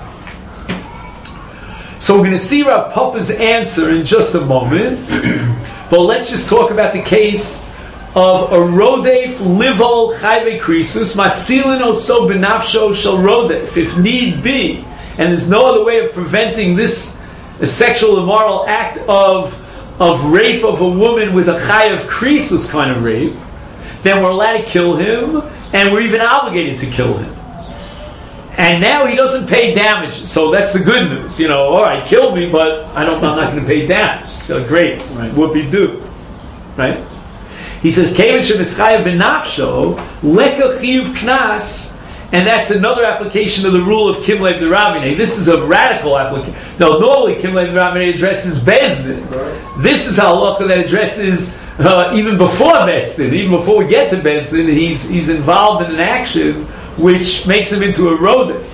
So we're going to see Rav Papa's answer in just a moment, but let's just talk about the case of a rodef livol chayve krisus matzilin oso benafsho shel rodef, if need be, and there's no other way of preventing this a sexual immoral act of of rape of a woman with a chayav krisus kind of rape, then we're allowed to kill him, and we're even obligated to kill him. And now he doesn't pay damage, so that's the good news. You know, all right, kill me, but I don't, I'm not going to pay damage. So great, right. Whoopie-doo, right? He says, "Kevin shemischayev benafsho leka chiyuv knas," and that's another application of the rule of Kimlev the Rabbi. This is a radical application. No, normally Kimlev the Rabbi addresses Bezdin. Right. This is a halacha that addresses uh, even before Bezdin, even before we get to Bezdin. He's he's involved in an action which makes him into a rodef.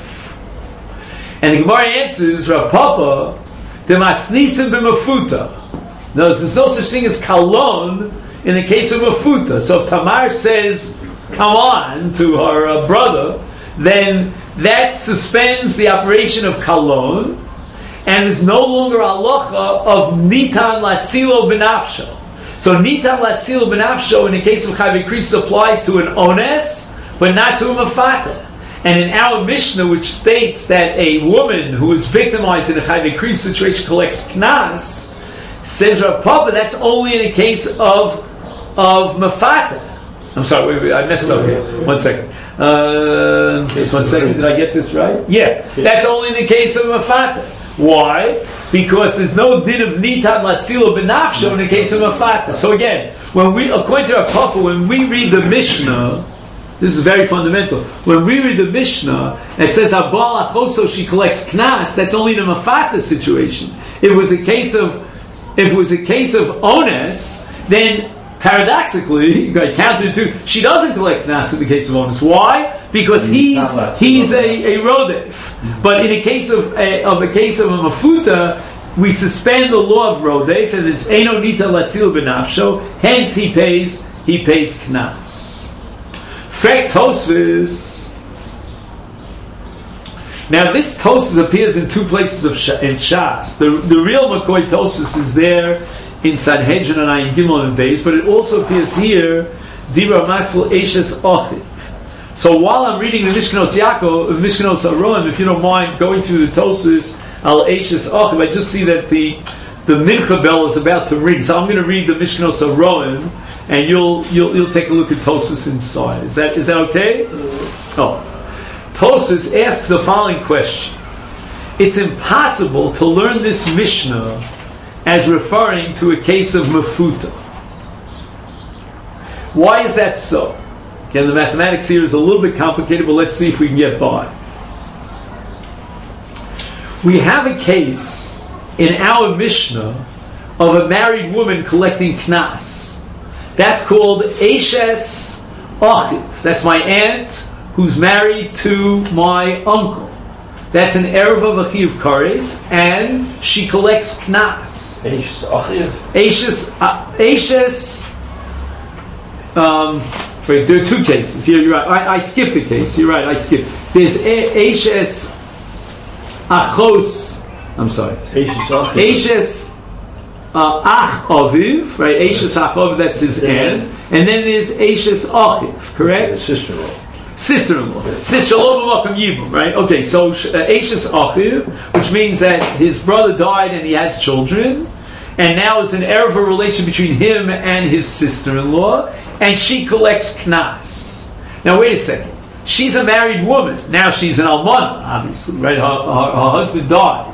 And the Gemara answers, Rav Papa, the masnisim b'mafuta. No, there's no such thing as kalon in the case of mafuta. So if Tamar says, come on, to her uh, brother, then that suspends the operation of kalon, and is no longer halacha of nitan latzilo benafsho. So nitan latzilo benafsho in the case of chayve krisus applies to an ones, but not to a mafata. And in our Mishnah, which states that a woman who is victimized in a chayve krisus situation collects knas, says Rav Papa, that's only in a case of of mafata. I'm sorry, wait, wait, I messed up here. One second. Uh, just one second. Did I get this right? Yeah, that's only in the case of mafata. Why? Because there's no din of nitan latzilo benafsho in the case of mafata. So again, when we, according to Rav Papa, when we read the Mishnah, this is very fundamental. When we read the Mishnah, it says Abal Achoso, she collects knas. That's only the mafata situation. If it was a case of, if it was a case of ones, then paradoxically, counter to, she doesn't collect knas in the case of ones. Why? because he's he's a, a rodef. But in a case of a, of a case of a mafuta, we suspend the law of rodef, and it's eno nita latzil benafsho. Hence, he pays he pays knas. Frek Tosfos. Now, this Tosfos appears in two places of Sh- in Shas. The the real McCoy Tosfos is there in Sanhedrin and Ayin Gimel and Beis, but it also appears here Dibra Masel Eishes Ochiv. So while I'm reading the Mishkanos Yaakov, Mishkanos Aroim, if you don't mind going through the Tosfos Al Eishes Ochiv, I just see that the the Mincha bell is about to ring. So I'm going to read the Mishkanos Aroim, and you'll you'll you'll take a look at Tosfos inside. Is that is that okay? Oh. Tosfos asks the following question. It's impossible to learn this Mishnah as referring to a case of mafuta. Why is that so? Again, the mathematics here is a little bit complicated, but let's see if we can get by. We have a case in our Mishnah of a married woman collecting knas. That's called Eishes Achiv. That's my aunt who's married to my uncle. That's an erev of Achiv Kares, and she collects knas. Eishes Achiv. Eishes, uh, Eishes. Um, wait, there are two cases here. You're right. I, I skipped a case. You're right. I skipped. There's Eishes Achos. I'm sorry. Eishes Achiv. Eishes uh, Ach Aviv. Right. Eishes Ach Aviv. That's his aunt. And then there's Eishes Achiv. Correct. Sister-in-law. Sister-in-law, sister right? Okay, so Eishes Achiv, which means that his brother died and he has children, and now is an erev relation between him and his sister-in-law, and she collects knas. Now, wait a second. She's a married woman. Now she's an almana, obviously, right? Her, her, her husband died.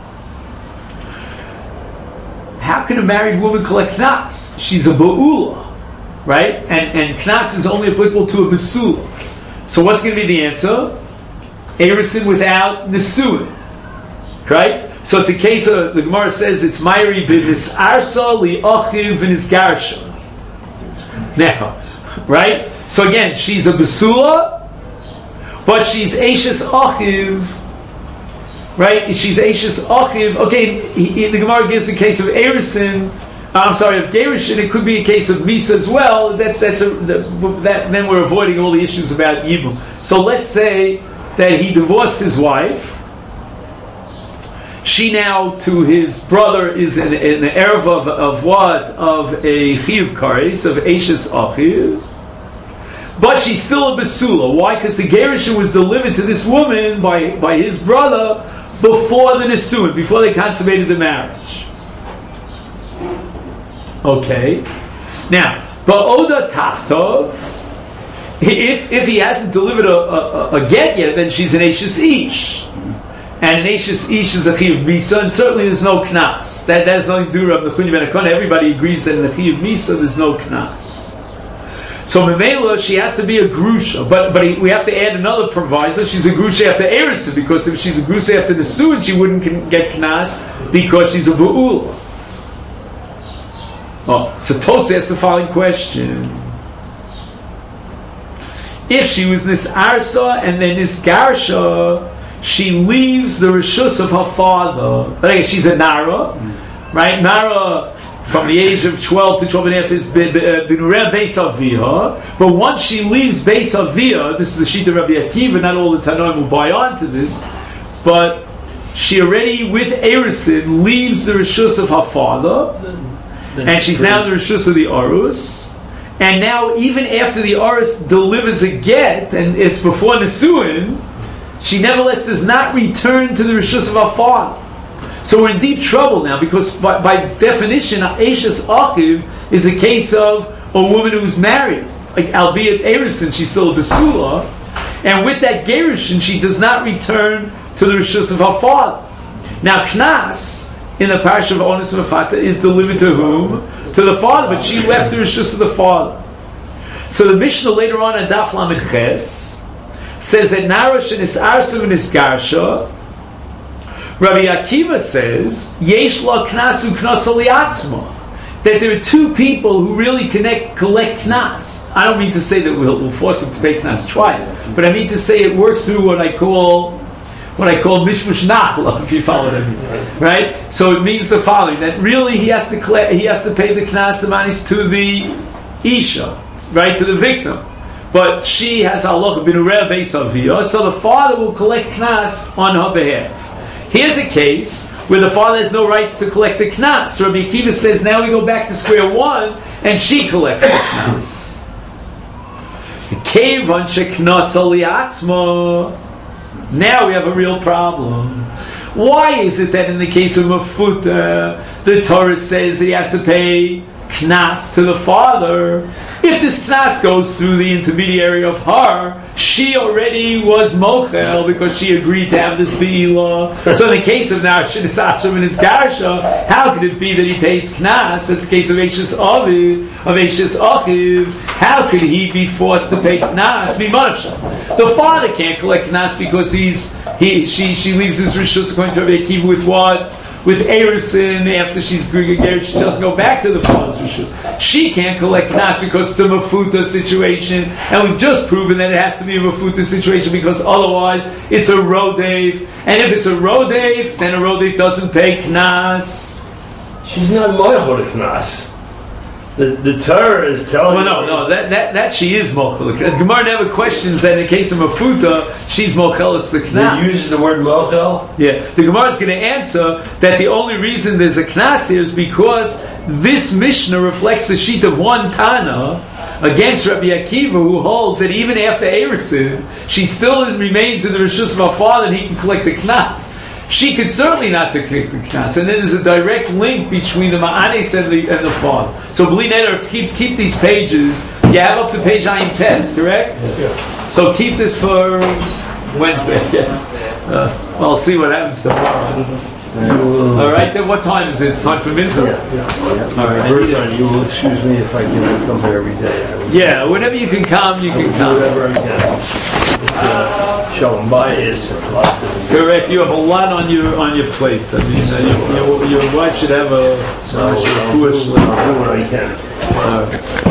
How can a married woman collect knas? She's a ba'ula, right? And and knas is only applicable to a basula. So what's going to be the answer? Erison without Nesuin. Right? So it's a case of, the Gemara says, it's Mayri b'nis arsa li achiv v'nis garsha. Now, right? So again, she's a Basula, but she's Eishes Achiv. Right? She's Eishes Achiv. Okay, he, he, the Gemara gives a case of Erison. I'm sorry, of Gerushin, it could be a case of Misa as well. That, that's a, that, that, then we're avoiding all the issues about Yibum. So let's say that he divorced his wife. She now, to his brother, is an, an erev of, of what? Of a Chiyuv Kares, of Eishes Achiv. But she's still a Basula. Why? Because the Gerushin was delivered to this woman by, by his brother before the Nesuin, before they consummated the marriage. Okay. Now, Ba'oda Tachtov, if if he hasn't delivered a, a, a get yet, then she's an Eishes Ish. And an Eishes Ish is a Chiyuv Misa, and certainly there's no Knas. That, that has nothing to do with Rabbi Nechuni ben Akana. Everybody agrees that in the Chiyuv Misa there's no Knas. So Memela, she has to be a Grusha, but but we have to add another proviso. She's a Grusha after Erison, because if she's a Grusha after Nesuin, she wouldn't get Knas because she's a Ba'ula. Oh, so Tosfos asks the following question. If she was Nisarsa and then Nisgarsha, she leaves the Rishus of her father. Okay, she's a Nara, right? Nara, from the age of twelve to twelve and a half, is Binureh Beis Aviyah. But once she leaves Beis Aviyah, this is the Shita Rabbi Akiva, not all the Tanoim will buy on to this, but she already, with Erison, leaves the Rishus of her father, and she's now in the Rishus of the Arus. And now, even after the Arus delivers a get, and it's before Nesuin, she nevertheless does not return to the Rishus of her father. So we're in deep trouble now, because by, by definition, Eishes Achiv is a case of a woman who's married. Like, albeit Erison, she's still a Basula. And with that Gerushin, she does not return to the Rishus of her father. Now, Knas, in the parish of Onis Mefata, is delivered to whom? To the father, but she left the Rishus of the father. So the Mishnah later on in Daf Lamed Ches says that Narash and Isarsu and Isgarsha, Rabbi Akiva says, Yesh la knasu knasa liatzma. that there are two people who really connect, collect knas. I don't mean to say that we'll, we'll force him to pay knas twice, but I mean to say it works through what I call what I call mishmush nachla, if you follow what I mean, right? So it means the following: that really he has to collect, he has to pay the knas the manis to the isha, right, to the victim, but she has halacha b'nureh beis aviyah, so the father will collect knas on her behalf. Here's a case where the father has no rights to collect the knas. So Rabbi Akiva says, now we go back to square one, and she collects the knas. Kevan sheknasa liatzma. Now we have a real problem. Why is it that in the case of Mafuta, the Torah says that he has to pay knas to the father? If this knas goes through the intermediary of her, she already was mochel because she agreed to have this be'ilah. So in the case of Narshid Asrim and his Garsha, how could it be that he pays knas? That's the case of Eishas Aviv, of Eishas Achiv. How could he be forced to pay knas? The father can't collect knas because he's he she she leaves his rishus going to Rabbi Akiva with what? With Erison, after she's Grigager, she doesn't go back to the father's rishus. She can't collect knas because it's a mafuta situation, and we've just proven that it has to be a mafuta situation because otherwise it's a rodev. And if it's a rodev, then a rodev doesn't pay knas. She's not mochel to knas. The, the Torah is telling. Well, no, no, that, that, that she is mochel. The Gemara never questions that in the case of mafuta, she's mochelis the knas. It uses the word mochel. Yeah, the Gemara is going to answer that the only reason there's a knas here is because this Mishnah reflects the sheet of one Tana against Rabbi Akiva, who holds that even after Erusin, she still remains in the rishus of her father, and he can collect the knas. She could certainly not collect the knas, and then there's a direct link between the ma'anes and the, and the father. So, b'li neder, keep keep these pages. You have up to page Ayin Tes, correct? Yeah. So keep this for Wednesday, yes. Uh, well, I'll see what happens tomorrow. I don't know. All right, then what time is it? It's time for mincha. Yeah, yeah. All right, Bertrand, you will excuse me if I can come here every day. I will Yeah, whenever you can come, you I can will do come. whatever I can. It's uh, shalom bayis. It's a lot to do. Correct. You have a lot on your on your plate. I mean, uh, your, your, your wife should have a So I'll do, I'll do what I can. Uh,